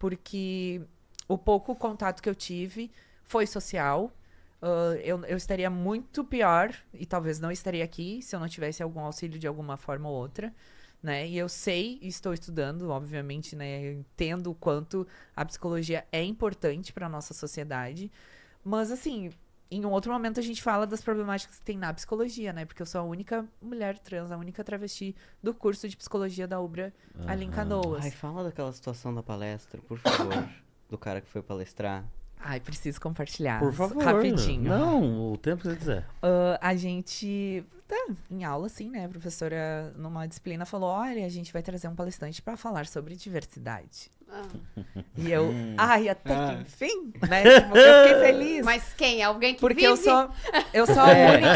Porque o pouco contato que eu tive foi social. Ah, eu, eu estaria muito pior, e talvez não estaria aqui, se eu não tivesse algum auxílio de alguma forma ou outra. Né? E eu sei, e estou estudando, obviamente, né? Eu entendo o quanto a psicologia é importante para nossa sociedade. Mas, assim, em um outro momento a gente fala das problemáticas que tem na psicologia, né? Porque eu sou a única mulher trans, a única travesti do curso de psicologia da UBRA ali em Canoas.
Ai, fala daquela situação da palestra, por favor. Do cara que foi palestrar.
Ai, preciso compartilhar.
Por favor.
Rapidinho.
Não, o tempo que você quiser.
Ah, a gente, tá, em aula, assim, né? A professora, numa disciplina, falou: olha, a gente vai trazer um palestrante para falar sobre diversidade.
Ah.
E eu, ai, até
Ah.
que enfim, né? Tipo, eu fiquei feliz.
Mas quem? Alguém que
Porque
vive?
eu sou, eu sou a
É.
única,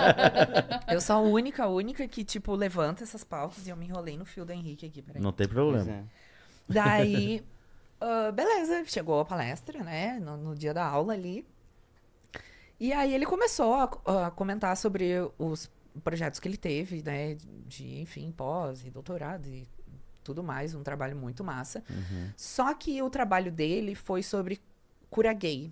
né? Eu sou a única, a única que, tipo, levanta essas pautas e eu me enrolei no fio do Henrique aqui, peraí.
Não tem
Pois
problema.
é.
Daí, ah, beleza, chegou a palestra, né? No, no dia da aula ali. E aí ele começou a, a comentar sobre os projetos que ele teve, né? De, enfim, pós e doutorado e tudo mais. Um trabalho muito massa.
Uhum.
Só que o trabalho dele foi sobre cura gay.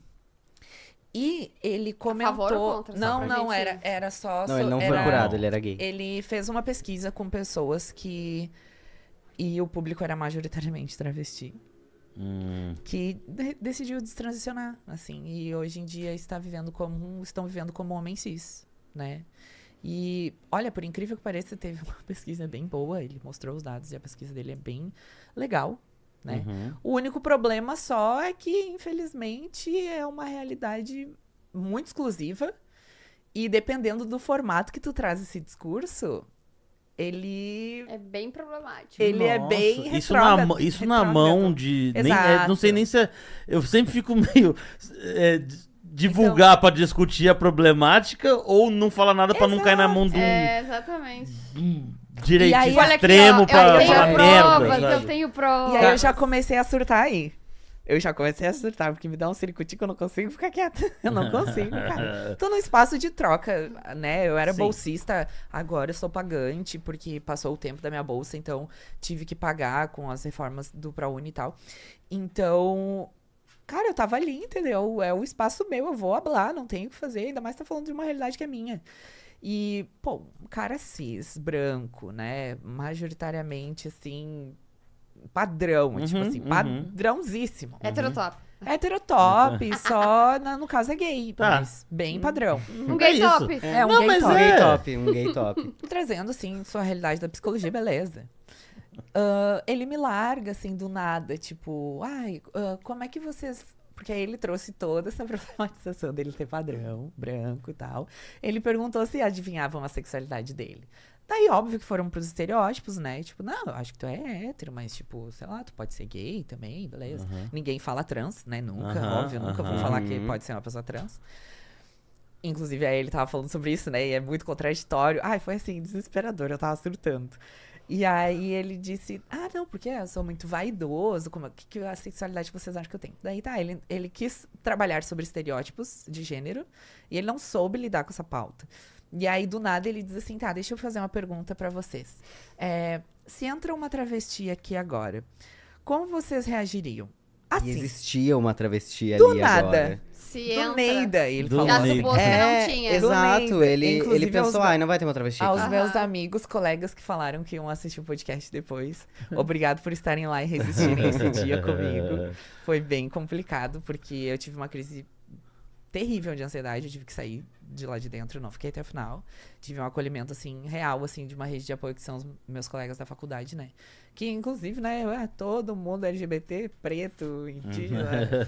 E ele comentou...
favor ou contra? Só
Não,
pra
não,
gente-
era, era só...
Não, ele não
so-
foi
era-
curado, ele era gay.
Ele fez uma pesquisa com pessoas que... E o público era majoritariamente travesti.
Hum,
Que de- decidiu destransicionar, assim. E hoje em dia está vivendo como, estão vivendo como homem cis, né? E, olha, por incrível que pareça, teve uma pesquisa bem boa. Ele mostrou os dados e a pesquisa dele é bem legal, né?
uhum.
O único problema só é que, infelizmente, é uma realidade muito exclusiva. E dependendo do formato que tu traz esse discurso, ele...
É bem problemático.
Ele é
Nossa,
bem
isso na,
retrógrado,
mão- isso na
retrógrado.
mão de... Nem, é,
Exato.
não sei nem se é... Eu sempre fico meio... é, d- divulgar pra discutir a problemática ou não falar nada pra não cair na mão de um,
É, exatamente.
um direitista
E aí,
Olha aqui,
extremo
ó,
pra
eu tenho
falar
provas,
merda.
eu
sabe?
tenho
E
provas.
aí eu já comecei a surtar aí. Eu já comecei a surtar, porque me dá um circuito que eu não consigo ficar quieta. Eu não consigo, cara. Tô num espaço de troca, né? Eu era
Sim.
bolsista, agora eu sou pagante, porque passou o tempo da minha bolsa, então tive que pagar com as reformas do ProUni e tal. Então, cara, eu tava ali, entendeu? É um espaço meu, eu vou hablar, não tenho o que fazer, ainda mais tá falando de uma realidade que é minha. E, pô, um cara cis, branco, né? Majoritariamente, assim, padrão, tipo
Uhum,
assim,
uhum.
padrãozíssimo.
Heterotop.
Heterotop, só na- no caso é gay,
Tá.
mas bem padrão.
Um
É
gay
isso.
top.
É um
Não,
gay
mas
top.
Um gay
É.
top, um gay top.
Trazendo, assim, sua realidade da psicologia, beleza. Ah, ele me larga, assim, do nada, tipo, ai, ah, como é que vocês... Porque aí ele trouxe toda essa problematização dele ter padrão, branco e tal. Ele perguntou se adivinhavam a sexualidade dele. Daí, óbvio que foram pros estereótipos, né? Tipo, não, eu acho que tu é hétero, mas, tipo, sei lá, tu pode ser gay também, beleza. Ninguém fala trans, né? Nunca,
Aham,
óbvio, nunca vou
aham.
falar que pode ser uma pessoa trans. Inclusive, aí ele tava falando sobre isso, né? E é muito contraditório. Ai, foi assim, desesperador, eu tava surtando. E aí ele disse, ah, não, porque eu sou muito vaidoso, como, que, que a sexualidade que vocês acham que eu tenho? Daí tá, ele, ele quis trabalhar sobre estereótipos de gênero e ele não soube lidar com essa pauta. E aí, do nada, ele diz assim, tá, deixa eu fazer uma pergunta pra vocês. É, se entra uma travesti aqui agora, como vocês reagiriam?
E
Assim,
existia uma travesti
do
ali
nada.
agora.
Se
Do
entra.
Neida, ele
Do
falou
Já
Neida.
supôs que
É,
não tinha.
exato,
Neida.
ele, ele
Inclusive,
pensou,
aos-
ai, não vai ter uma travesti
Aos
aqui.
meus
Aham.
amigos, colegas que falaram que iam assistir o podcast depois. Obrigado por estarem lá e resistirem esse dia comigo. Foi bem complicado, porque eu tive uma crise terrível de ansiedade. Eu tive que sair de lá de dentro, não fiquei até o final. Tive um acolhimento, assim, real, assim, de uma rede de apoio que são os meus colegas da faculdade, né? Que, inclusive, né, é todo mundo L G B T, preto, indígena.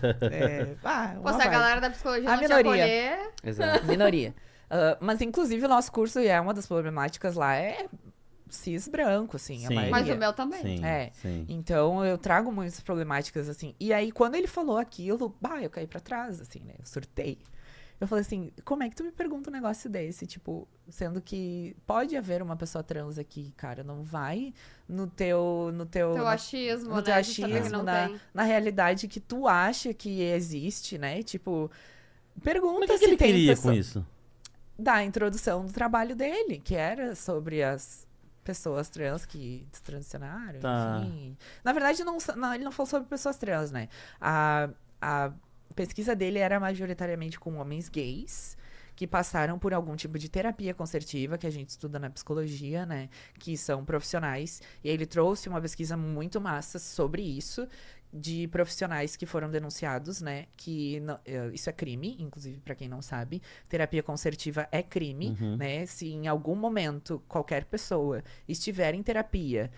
É, ah,
Pô,
uma
se a
vibe.
galera da psicologia
A
não
minoria.
te acolher...
Exato.
Minoria. Ah, mas, inclusive, o nosso curso, e é uma das problemáticas lá, é cis branco, assim, a
Sim.
maioria.
Mas o meu também.
Sim,
É.
sim.
Então, eu trago muitas problemáticas, assim. E aí, quando ele falou aquilo, bah, eu caí pra trás, assim, né? Eu surtei. Eu falei assim, como é que tu me pergunta um negócio desse? Tipo, sendo que pode haver uma pessoa trans aqui, cara. Não vai no teu... No teu,
Teu
na-
achismo,
no
né?
teu
de saber que
achismo,
não
na,
tem.
na realidade que tu acha que existe, né? Tipo, pergunta
Mas o que, que
se
ele
tem
queria
pessoa...
com isso?
Da introdução do trabalho dele, que era sobre as pessoas trans que transicionaram,
Tá.
enfim. Na verdade, não, não, ele não falou sobre pessoas trans, né? A, a pesquisa dele era majoritariamente com homens gays, que passaram por algum tipo de terapia concertiva, que a gente estuda na psicologia, né? Que são profissionais. E ele trouxe uma pesquisa muito massa sobre isso, de profissionais que foram denunciados, né? Que não- eh, isso é crime, inclusive, para quem não sabe. Terapia concertiva é crime, né? Se em algum momento qualquer pessoa estiver em terapia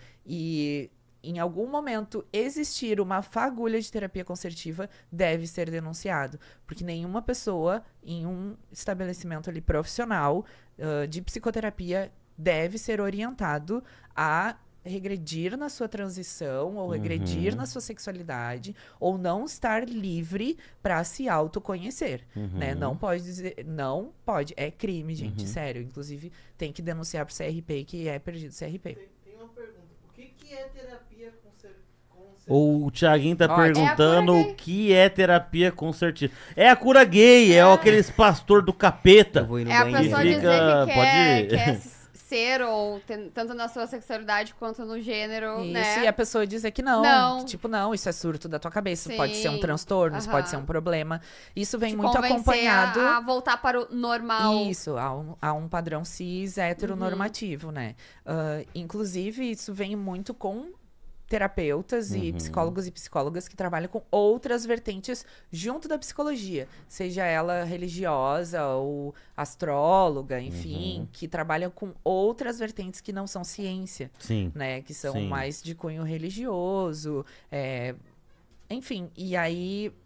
e em algum momento existir uma fagulha de terapia concertiva, deve ser denunciado. Porque nenhuma pessoa em um estabelecimento ali profissional ah, de psicoterapia deve ser orientado a regredir na sua transição ou regredir na sua sexualidade ou não estar livre para se autoconhecer, né? Não pode dizer, não pode, é crime, gente, sério. Inclusive tem que denunciar pro C R P que é perdido o C R P.
Tem, tem uma pergunta. O que, que é terapia concer- concertiva?
O Thiaguinho tá
Ótimo.
perguntando
É a cura
o que é terapia concertiva. É a cura gay, é, aqueles pastor do capeta.
Eu vou ir no
É a
banheiro.
pessoa
Fica-
dizer que quer,
pode-
quer s- ser, ou ten- tanto na sua sexualidade quanto no gênero,
Isso,
né?
e a pessoa dizer que não,
Não.
que, tipo, não, isso é surto da tua cabeça, pode ser um
Sim.
transtorno, isso pode ser
Aham.
um problema. Isso vem
Te
muito
convencer
acompanhado...
A, a voltar para o normal.
Isso, há um, há um padrão cis heteronormativo, né? Ah, inclusive, isso vem muito com terapeutas e psicólogos e psicólogas que trabalham com outras vertentes junto da psicologia, seja ela religiosa ou astróloga, enfim, que trabalham com outras vertentes que não são ciência,
Sim.
né? Que são
Sim.
mais de cunho religioso, é, enfim, e aí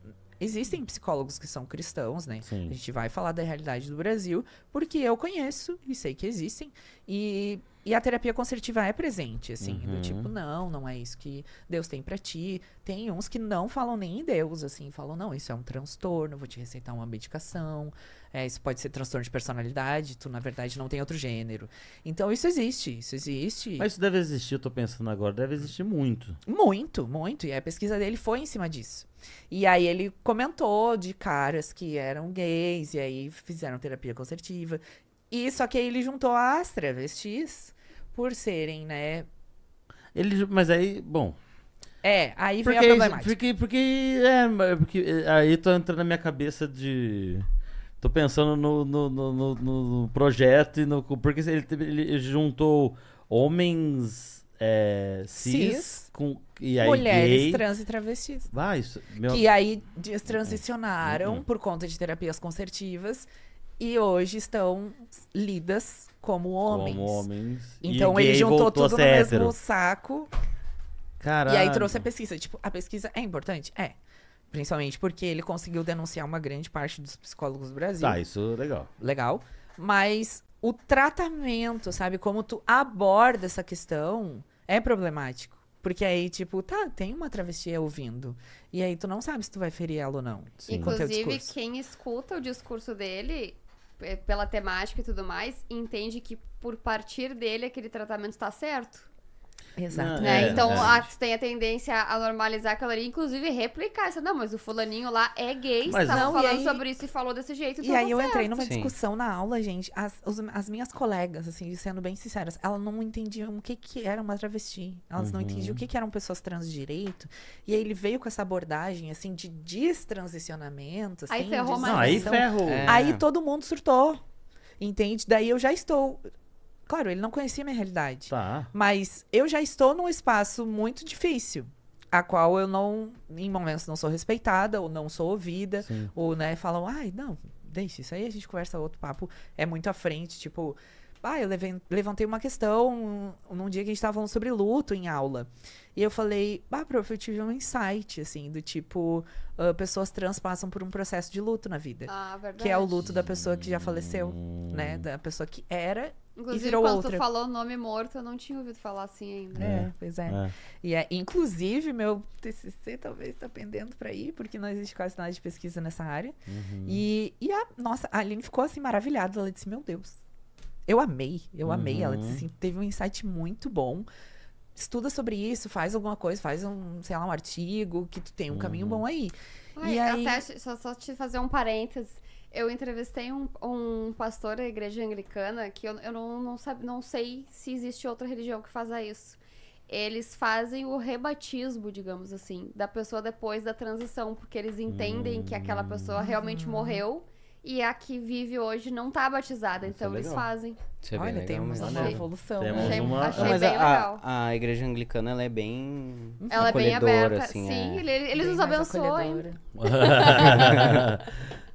existem psicólogos que são cristãos, né?
Sim.
A gente vai falar da realidade do Brasil, porque eu conheço e sei que existem. E, e a terapia concertiva é presente, assim.
Uhum.
Do tipo, não, não é isso que Deus tem pra ti. Tem uns que não falam nem em Deus, assim. Falam, não, isso é um transtorno, vou te receitar uma medicação. É, isso pode ser transtorno de personalidade, tu, na verdade, não tem outro gênero. Então, isso existe, isso existe.
Mas isso deve existir, eu tô pensando agora, deve existir muito.
Muito, muito. E a pesquisa dele foi em cima disso. E aí ele comentou de caras que eram gays, e aí fizeram terapia concertiva. E só que aí ele juntou as travestis por serem, né?
Ele, mas aí, bom...
É, aí vem
Porque,
a problemática.
porque, porque, é, porque aí tô entrando na minha cabeça de... Tô pensando no, no, no, no, no projeto e no... Porque ele, ele juntou homens é, cis,
Cis.
com... E aí
Mulheres
gay.
trans e travestis.
Ah, isso... Meu...
Que aí transicionaram
Uhum.
por conta de terapias concertivas e hoje estão lidas como homens.
Como homens. E
Então
gay
ele juntou
voltou a
tudo no
ser
mesmo
hétero.
saco.
Caralho.
E aí trouxe a pesquisa. Tipo, a pesquisa é importante? É. Principalmente porque ele conseguiu denunciar uma grande parte dos psicólogos do Brasil.
Tá, isso é legal.
Legal. Mas o tratamento, sabe? Como tu aborda essa questão é problemático. Porque aí, tipo, tá, tem uma travesti ouvindo. E aí tu não sabe se tu vai ferir ela ou não.
Sim.
com teu
Inclusive,
discurso.
quem escuta o discurso dele, p- pela temática e tudo mais, entende que por partir dele aquele tratamento tá certo.
Exato.
Né?
É,
então,
é.
a, tu tem a tendência a normalizar aquela ali, inclusive replicar isso. Não, mas o fulaninho lá é gay,
Mas
estava
não, e
falando
aí-
sobre isso e falou desse jeito.
E
então
aí
tá
eu
certo.
entrei numa
Sim.
discussão na aula, gente. As, os- as minhas colegas, assim, sendo bem sinceras, elas não entendiam o que, que era uma travesti. Elas não entendiam o que, que eram pessoas trans direito. E aí ele veio com essa abordagem, assim, de destransicionamento. Assim,
Aí ferrou mais
Não, aí
desinserção.
ferro.
É.
Aí todo mundo surtou. Entende? Daí eu já estou. Claro, ele não conhecia a minha realidade.
Tá.
Mas eu já estou num espaço muito difícil, a qual eu não, em momentos, não sou respeitada, ou não sou ouvida,
Sim.
ou, né, falam, ai, não, deixa, isso aí a gente conversa outro papo, é muito à frente, tipo, ah, eu levei- levantei uma questão num dia que a gente tava falando sobre luto em aula, e eu falei, ah, prof, eu tive um insight, assim, do tipo, ah, pessoas trans passam por um processo de luto na vida,
Ah, verdade.
que é o luto da pessoa que já faleceu, né, da pessoa que era.
Inclusive,
virou
quando
outra.
tu falou nome morto, eu não tinha ouvido falar assim ainda.
É, pois é.
É.
E é, inclusive, meu T C C talvez tá pendendo pra ir, porque não existe quase nada de pesquisa nessa área.
Uhum.
E, e a, nossa, a Aline ficou assim maravilhada. Ela disse, meu Deus, eu amei, eu amei. Ela disse assim, teve um insight muito bom. Estuda sobre isso, faz alguma coisa, faz um, sei lá, um artigo, que tu tem um caminho bom aí.
Ai,
E aí-
Até, só, só te fazer um parênteses. Eu entrevistei um, um pastor da igreja anglicana que eu, eu não, não, sabe, não sei se existe outra religião que faça isso. Eles fazem o rebatismo, digamos assim, da pessoa depois da transição, porque eles entendem que aquela pessoa realmente morreu e a que vive hoje não tá batizada,
Isso
então
é
eles
legal.
fazem.
Isso é bem
Olha,
legal
temos
mesmo.
uma
Achei-
evolução.
Temos
né?
Achei,
uma-
achei
Não, mas
bem
a,
legal.
a, a igreja anglicana, ela é bem
Ela é bem
acolhedora,
aberta.
assim,
Sim,
é.
ele- eles
Bem
nos
mais
abençoam, hein?
acolhedora.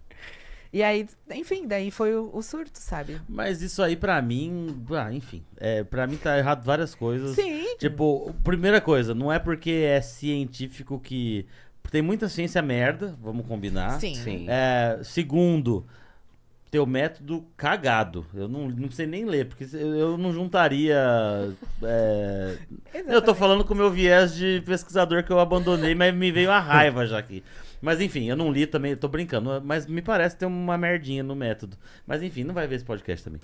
E aí, enfim, daí foi o, o surto, sabe?
Mas isso aí, pra mim, ah, enfim, é, pra mim tá errado várias coisas.
Sim.
Tipo, primeira coisa, não é porque é científico que... Tem muita ciência merda, vamos combinar.
Sim.
Sim.
É, segundo, teu método cagado. Eu não, não sei nem ler, porque eu, eu não juntaria... é, eu tô
Exatamente.
falando com o meu viés de pesquisador que eu abandonei, mas me veio a raiva já aqui. Mas enfim, eu não li também, eu tô brincando, mas me parece ter uma merdinha no método. Mas enfim, não vai ver esse podcast também.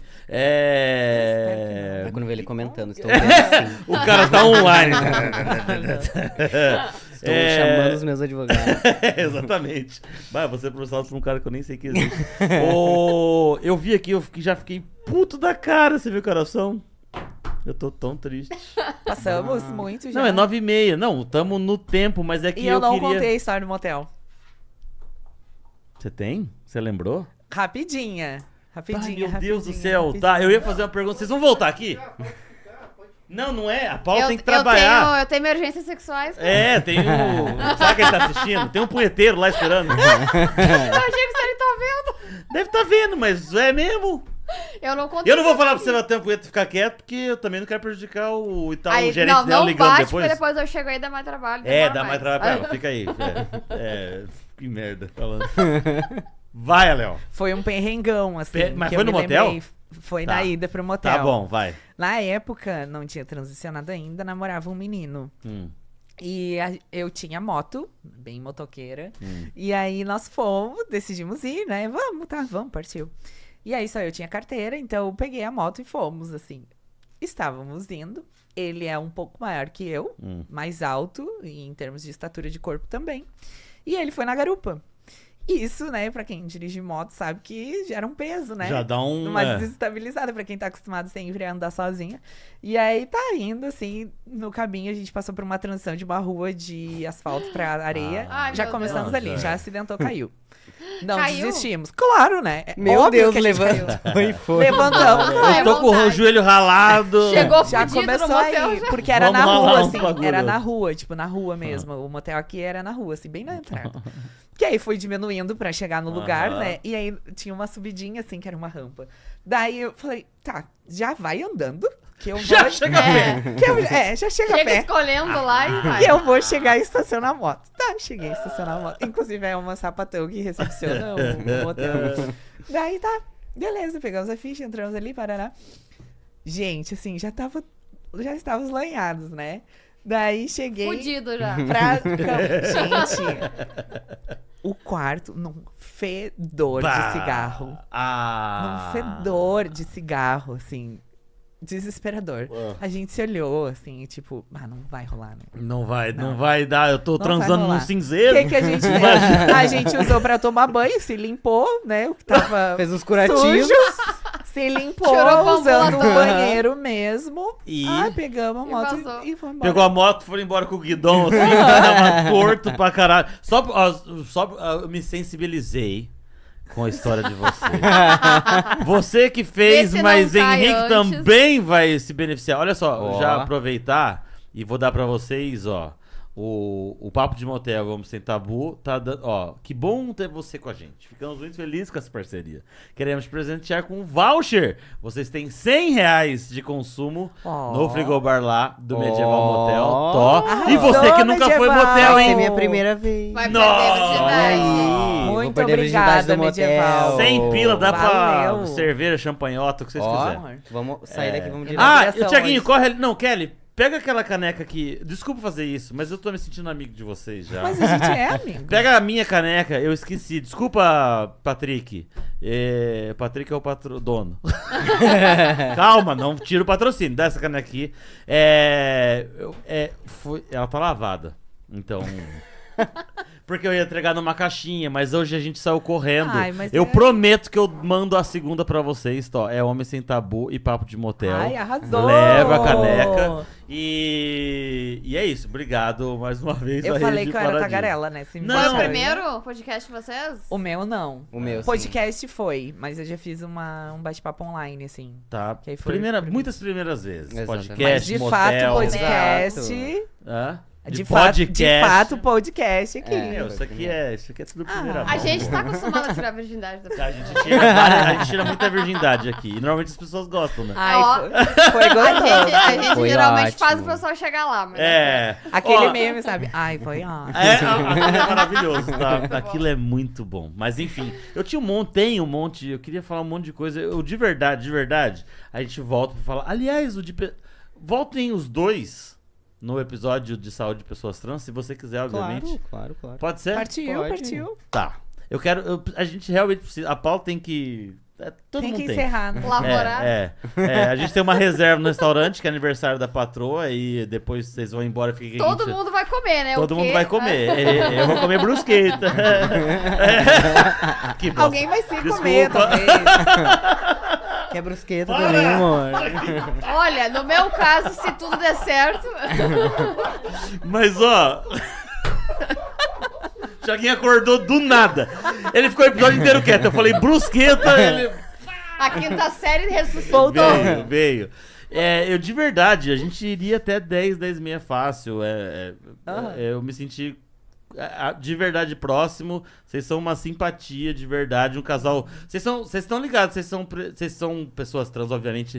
É...
Aí quando vê ele comentando, estou vendo assim.
O cara tá online.
Estou
É.
chamando os meus advogados.
Exatamente. Vai, você é processado por um cara que eu nem sei que existe. Ô, eu vi aqui, eu fiquei- já fiquei puto da cara, você viu o coração? Eu tô tão triste.
Passamos muito já.
Não, é nove e meia. Não, tamo no tempo, mas é que
E eu,
eu,
não
queria...
contei a história do motel.
Você tem? Você lembrou?
Rapidinha. Rapidinha,
Ai, meu Deus do
rapidinha,
céu.
rapidinha.
Tá, eu ia fazer uma pergunta. Vocês vão voltar aqui? Não, não é. A Paula
Eu,
tem que
eu
trabalhar.
tenho, eu tenho emergências sexuais. cara.
É, tem o... Será que ele tá assistindo? Tem um punheteiro lá esperando.
Eu achei que ele tá vendo.
Deve tá vendo, mas é mesmo.
Eu não contei.
Eu não vou falar pra você bater um punheta e ficar quieto, porque eu também não quero prejudicar o, e tal,
Aí,
o gerente
não,
dela
não
ligando
bate,
depois.
porque depois eu chego aí e dá mais trabalho.
É,
demora
dá mais trabalho pra ela. Fica aí. É, é. Que merda, falando. Vai, Léo.
Foi um perrengão, assim.
Pe- mas
que
foi
eu
no
me
motel?
lembrei. Foi
Tá.
na ida pro motel.
Tá bom, vai.
Na época, não tinha transicionado ainda, namorava um menino.
Hum.
E a- eu tinha moto, bem motoqueira.
Hum.
E aí nós fomos, decidimos ir, né? Vamos, tá, vamos, partiu. E aí só eu tinha carteira, então eu peguei a moto e fomos, assim. Estávamos indo. Ele é um pouco maior que eu,
Hum.
mais alto, e em termos de estatura de corpo também. E ele foi na garupa. Isso, né, pra quem dirige moto sabe que gera um peso, né?
Já dá um...
Uma
é.
desestabilizada pra quem tá acostumado sempre a andar sozinha. E aí tá indo, assim, no caminho a gente passou por uma transição de uma rua de asfalto pra areia.
Ah. Ai,
já
meu
começamos
Deus.
ali,
Já.
já acidentou, caiu. Não
Caiu?
desistimos. Claro, né? É
Meu
óbvio
Deus,
que a gente
levanta.
caiu.
Foi, foi.
Levantamos.
Ai,
Eu tô com o
vontade.
joelho ralado.
Chegou
Já
fudido
começou
no motel,
aí,
já.
porque era
Vamos
na
lá,
rua,
lá, um
assim,
bagulho.
era na rua, tipo, na rua mesmo. O motel aqui era na rua, assim, bem na entrada. Que aí foi diminuindo pra chegar no lugar,
Aham.
né? E aí tinha uma subidinha, assim, que era uma rampa. Daí eu falei, tá, já vai andando, que eu vou...
Já chega
É.
que eu- É, já chega,
Chega
a pé.
escolhendo lá e vai.
E eu vou chegar e estacionar a moto. Tá, cheguei a estacionar a moto. Inclusive, é uma sapatão que recepciona o motel. Daí tá, beleza, pegamos a ficha, entramos ali, parará. Gente, assim, já tava. Já estávamos lanhados, né? Daí cheguei
Fudido já.
pra. Gente, o quarto num fedor
Bah.
de cigarro. Num
Ah.
fedor de cigarro, assim. Desesperador.
Ah.
A gente se olhou, assim, tipo, ah, não vai rolar, né?
Não vai, não,
Não.
vai dar. Eu tô
Não vai
transando num
rolar. O
cinzeiro.
que, que a gente fez? A gente usou pra tomar banho, se limpou, né? O que tava
Fez os curativos.
sujo, se limpou
Chorou pro
usando o
ambulatório.
banheiro mesmo.
E
Ah, pegamos a
E
moto
vazou.
e, e foi embora.
pegou a moto, foi embora com o guidão, assim, tava torto pra caralho. Só, ó, só ó, eu me sensibilizei com a história de você. Você que fez,
Vê se
mas
não cai
Henrique
antes.
também vai se beneficiar. Olha só,
Ó.
já aproveitar e vou dar pra vocês, ó. O, o Papo de Motel, Vamos Sem Tabu, tá dando. Ó, que bom ter você com a gente. Ficamos muito felizes com essa parceria. Queremos te presentear com um voucher. Vocês têm cem reais de consumo
Ó.
no frigobar lá do Medieval
Ó.
Motel. Tó. E
Arrasou,
você que nunca foi
Medieval.
motel,
Vai ser
hein?
minha primeira vez.
Vai
Nossa.
perder a virgindade.
Olha aí.
Muito
Vou perder a virgindade
obrigada,
do motel.
Medieval.
Sem pila, dá pra
Valeu.
cerveja, champanhota, o que vocês
Ó,
quiserem.
vamos sair daqui, vamos direto.
Ah,
Inauguração
o Thiaguinho,
hoje.
corre ali. Não, Kelly, pega aquela caneca aqui. Desculpa fazer isso, mas eu tô me sentindo amigo de vocês já.
Mas a gente é amigo.
Pega a minha caneca, eu esqueci. Desculpa, Patrick. É, Patrick é o patro... dono. Calma, não tira o patrocínio. Dá essa caneca aqui. É, eu- é, foi, ela tá lavada. Então. Porque eu ia entregar numa caixinha, mas hoje a gente saiu correndo.
Ai, mas
eu
é-
prometo que eu mando a segunda pra vocês, tó. É Homem Sem Tabu e Papo de Motel.
Ai, arrasou.
Leva a caneca. E, e é isso. Obrigado mais uma vez.
Eu
a
falei
Rede
que eu era
Paradinho.
tagarela, né? Se me
Não.
Foi o
deixar,
primeiro podcast de vocês?
O meu não.
O meu, sim.
Podcast foi, mas eu já fiz uma, um bate-papo online, assim.
Tá.
Que aí foi
Primeira,
o primeiro.
muitas primeiras vezes.
Exatamente.
Podcast,
Mas de
motel.
fato, podcast.
Exato.
Hã?
De,
De
fato, de
podcast.
fato, podcast aqui.
É.
Meu, isso aqui é, isso aqui é tudo primeira
Ah,
mão.
A gente tá acostumado a tirar a virgindade da
A gente, tira várias- a gente tira muita virgindade aqui. E normalmente as pessoas gostam, né?
Ai,
Ó,
foi, foi
A
gostoso.
gente, a gente
Foi
geralmente
ótimo.
faz o pessoal chegar lá, mas
É.
Aquele
Ó,
meme, sabe? Ai, foi ótimo.
É, aquilo é maravilhoso, tá? Aquilo é muito bom. Mas enfim, eu tinha um monte, tem um monte, eu queria falar um monte de coisa. Eu, de verdade, de verdade, a gente volta pra falar. Aliás, o de. pe- Voltem os dois no episódio de saúde de pessoas trans, se você quiser, obviamente.
Claro, claro, claro.
Pode ser?
Partiu,
Pode.
partiu.
Tá. Eu quero. eu- a gente realmente precisa. A Paula tem que. é, todo
Tem
mundo
que
tem.
encerrar, né?
Lavorar.
É, é, é, a gente tem uma reserva no restaurante, que é aniversário da patroa, e depois vocês vão embora e fiquem
todo mundo vai comer, né?
Todo
O
mundo
quê?
vai comer. É, eu vou comer brusqueta. É. Que bosta.
Alguém vai se
Desculpa.
comer, talvez.
Quer brusqueta
Para!
também, amor.
Olha, no meu caso, se tudo der certo.
Mas, ó... Thiaguinho acordou do nada. Ele ficou o episódio inteiro quieto. Eu falei brusqueta, ele...
A quinta série ressuscitou.
Veio, veio. É, eu de verdade, a gente iria até dez, dez e meia fácil. É, é,
Aham.
é, eu me senti é, de verdade próximo. Vocês são uma simpatia de verdade, um casal. Vocês são, vocês estão ligados? Vocês são, pre- vocês são pessoas trans, obviamente.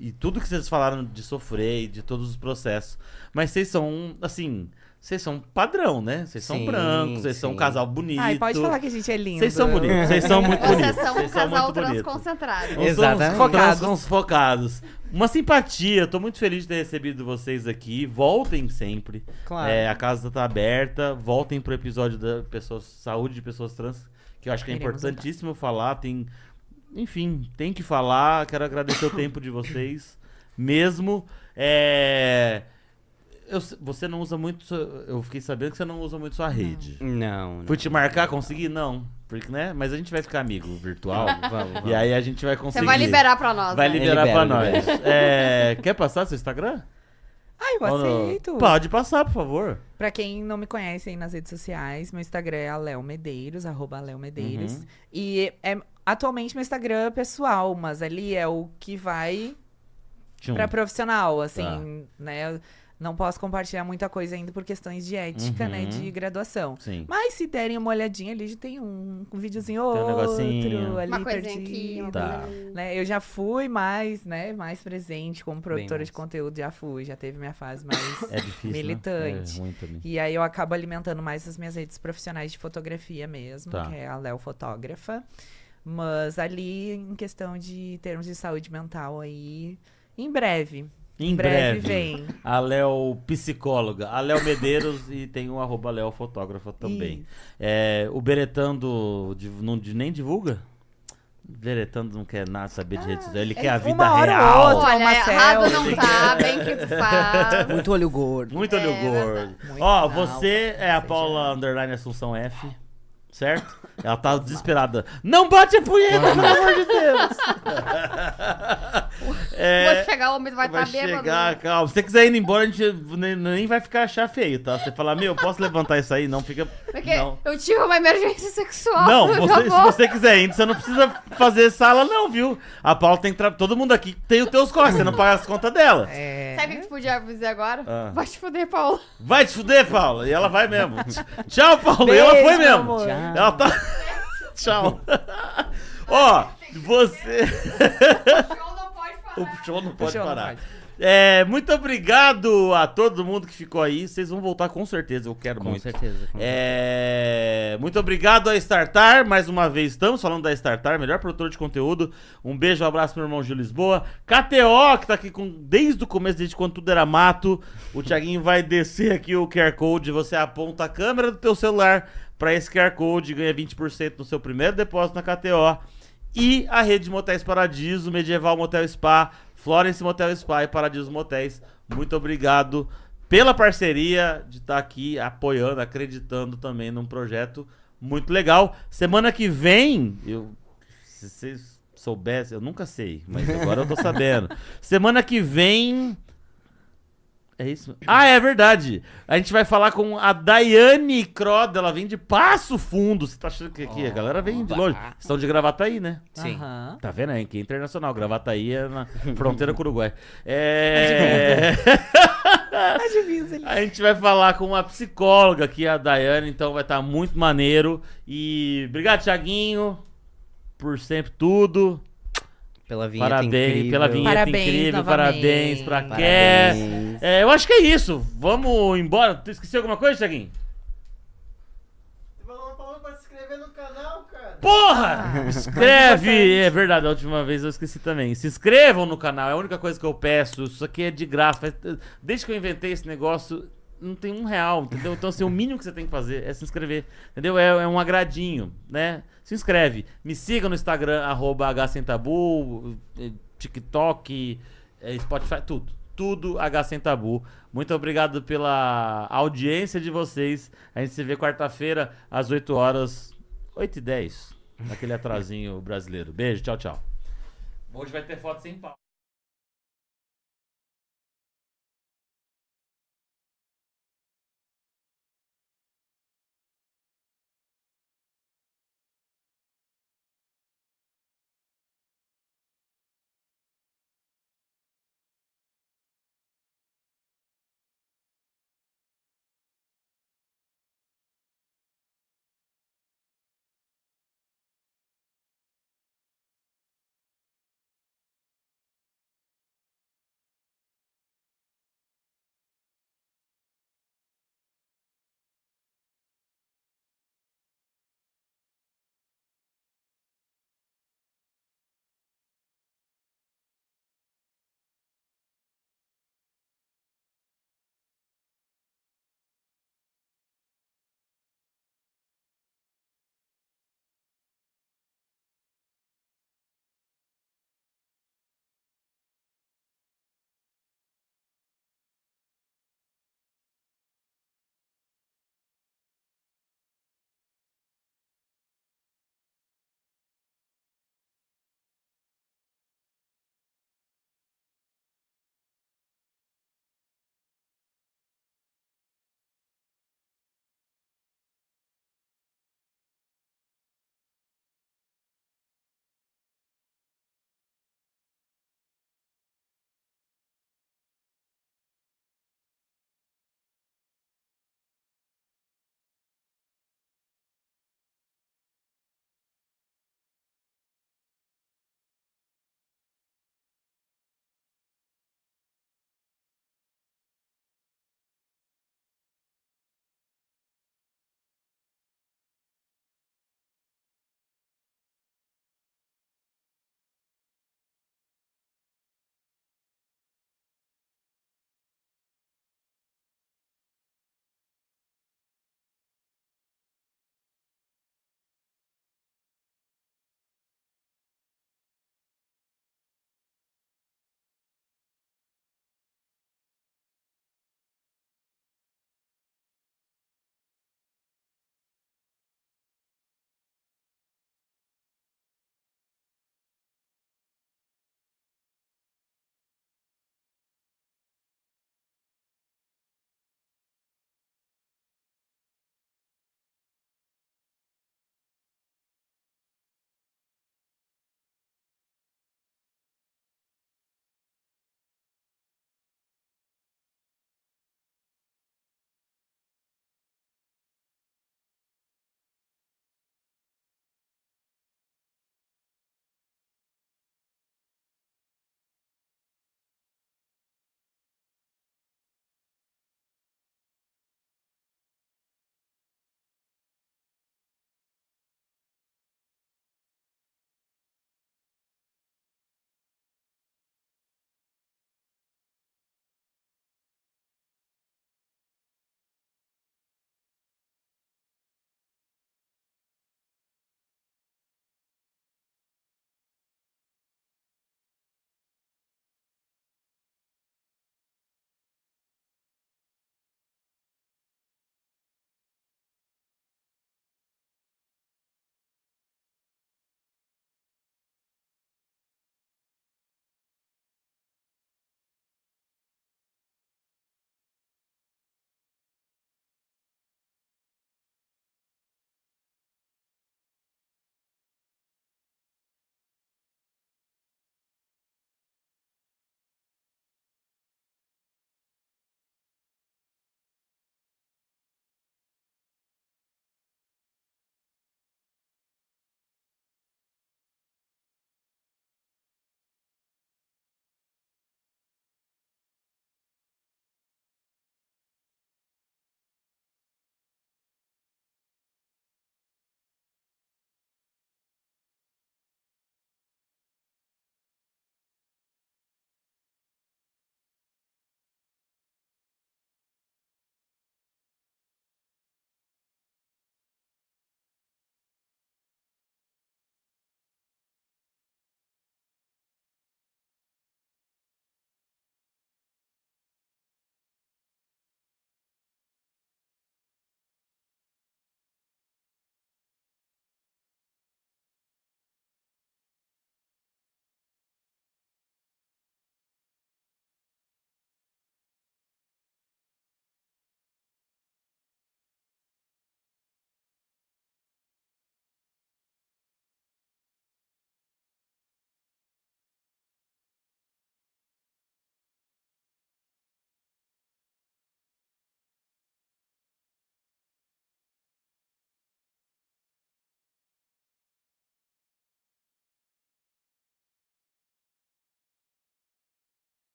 e tudo que vocês falaram de sofrer e de todos os processos. Mas vocês são, assim, vocês são padrão, né? Vocês são
Sim,
brancos, vocês são um
sim.
casal bonito.
Ai, pode falar que a gente é lindo.
Vocês são bonitos, vocês são muito
Vocês
bonitos.
são um
Vocês são
casal
muito bonitos.
transconcentrado.
Nós
Exatamente.
somos
Focados.
trans- focados. Uma simpatia, tô muito feliz de ter recebido vocês aqui. Voltem sempre.
Claro.
É, a casa tá aberta. Voltem pro episódio da pessoas, saúde de pessoas trans, que eu acho que é
Iremos
importantíssimo falar. Tem, enfim, tem que falar. Quero agradecer o tempo de vocês. Mesmo. É, eu- você não usa muito. sua- Eu fiquei sabendo que você não usa muito sua rede.
Não, não.
Fui te marcar, consegui? Não. Porque, né? Mas a gente vai ficar amigo virtual.
Vamos, vamos.
E aí a gente vai conseguir.
Você vai liberar pra nós,
Vai
né?
liberar
Libera,
pra nós.
libera.
É, quer passar seu Instagram?
Ai, eu
Ou não?
aceito.
Pode passar, por favor.
Pra quem não me conhece aí nas redes sociais, meu Instagram é Aleo Medeiros, arroba Aleo Medeiros.
Uhum.
E é atualmente meu Instagram pessoal, mas ali é o que vai
Tchum.
pra profissional, assim,
Tá.
né? Não posso compartilhar muita coisa ainda por questões de ética, né?
Uhum.
De graduação.
Sim.
Mas se derem uma olhadinha ali, já tem um, um videozinho ou
Tem um
outro
negocinho.
ali
Uma coisinha
perdido.
aqui, uma
Tá.
coisa ali.
Né? Eu já fui mais, né, mais presente como produtora
mais.
de conteúdo, já fui, já teve minha fase mais
É difícil,
militante.
Né? É ruim também.
E aí eu acabo alimentando mais as minhas redes profissionais de fotografia mesmo,
Tá.
que é a Léo Fotógrafa. Mas ali, em questão de termos de saúde mental aí, em breve.
Em
breve
breve,
vem.
a Léo psicóloga, a Léo Medeiros e tem o arroba Léo fotógrafa também.
Isso.
É, o Beretando div- não, di- nem divulga? O Beretando não quer nada saber de redes sociais, ele quer a vida
uma hora ou
real.
outra.
Olha,
uma
errado
selfie.
não tá, bem que tu faz.
Muito olho gordo.
Muito olho
É,
gordo.
Muito
Ó,
mal,
você é a
seja-
Paula Underline Assunção F, certo? Ela tá desesperada. Não bate a punheta, pelo amor de Deus! É,
Vou chegar, o homem vai
vai
estar bêbado.
chegar, calma. Se você quiser ir embora, a gente nem, nem vai ficar achar feio, tá? Você falar, meu, posso levantar isso aí? Não fica...
Porque
Não.
eu tive uma emergência sexual.
Não,
eu
você-
já
se
vou.
você quiser ir, você não precisa fazer sala não, viu? A Paula tem que... Tra... Todo mundo aqui tem os teus corres, você não paga as contas dela.
É,
Sabe o que tu podia dizer agora?
Ah.
Vai te fuder, Paulo.
Vai te fuder, Paula. E ela vai mesmo. Tchau, Paula. E ela
Beijo,
foi
meu
mesmo.
amor.
Ela tá... Tchau. Ó, você...
O show não pode parar.
O show não pode
show não
parar.
pode.
É, muito obrigado a todo mundo que ficou aí. Vocês vão voltar com certeza, eu quero
Com
muito.
certeza. com
É, muito obrigado a Startar, mais uma vez estamos falando da Startar, melhor produtor de conteúdo. Um beijo, um abraço pro meu irmão Gil Lisboa. K T O, que tá aqui com, desde o começo, desde quando tudo era mato. O Thiaguinho vai descer aqui o Q R Code, você aponta a câmera do teu celular para esse Q R Code e ganha vinte por cento no seu primeiro depósito na K T O. E a rede de Motéis Paradiso, Medieval Motel Spa, Florence Motel Spa e Paradiso Motéis. Muito obrigado pela parceria de estar aqui apoiando, acreditando também num projeto muito legal. Semana que vem, eu, se vocês soubessem, eu nunca sei, mas agora eu tô sabendo. Semana que vem... É isso? Ah, é verdade. A gente vai falar com a Daiane Croda. Ela vem de Passo Fundo. Você tá achando que aqui a galera vem de longe? Estão de Gravataí, né?
Sim.
Aham.
Tá vendo aí? Que é internacional. Gravataí é na fronteira com o Uruguai. É...
A divisa ali.
A gente vai falar com uma psicóloga aqui, a Daiane. Então vai estar muito maneiro. E obrigado, Thiaguinho, por sempre tudo.
Pela vinheta
Parabéns,
incrível.
pela vinheta
Parabéns
incrível,
novamente.
parabéns pra
Parabéns.
Cass. É, eu acho que é isso. Vamos embora. Tu esqueceu alguma coisa, Thiaguinho?
Você falou falou pra se inscrever no canal, cara.
Porra! Escreve! É verdade, a última vez eu esqueci também. Se inscrevam no canal, é a única coisa que eu peço. Isso aqui é de graça. Faz- Desde que eu inventei esse negócio, não tem um real, entendeu? Então, assim, o mínimo que você tem que fazer é se inscrever, entendeu? É, é um agradinho, né? Se inscreve. Me siga no Instagram, arroba H Sem Tabu, eh, TikTok, eh, Spotify, tudo. Tudo H Sem Tabu. Muito obrigado pela audiência de vocês. A gente se vê quarta-feira, às oito horas, oito e dez, naquele atrasinho brasileiro. Beijo, tchau, tchau. Hoje vai ter foto sem pau.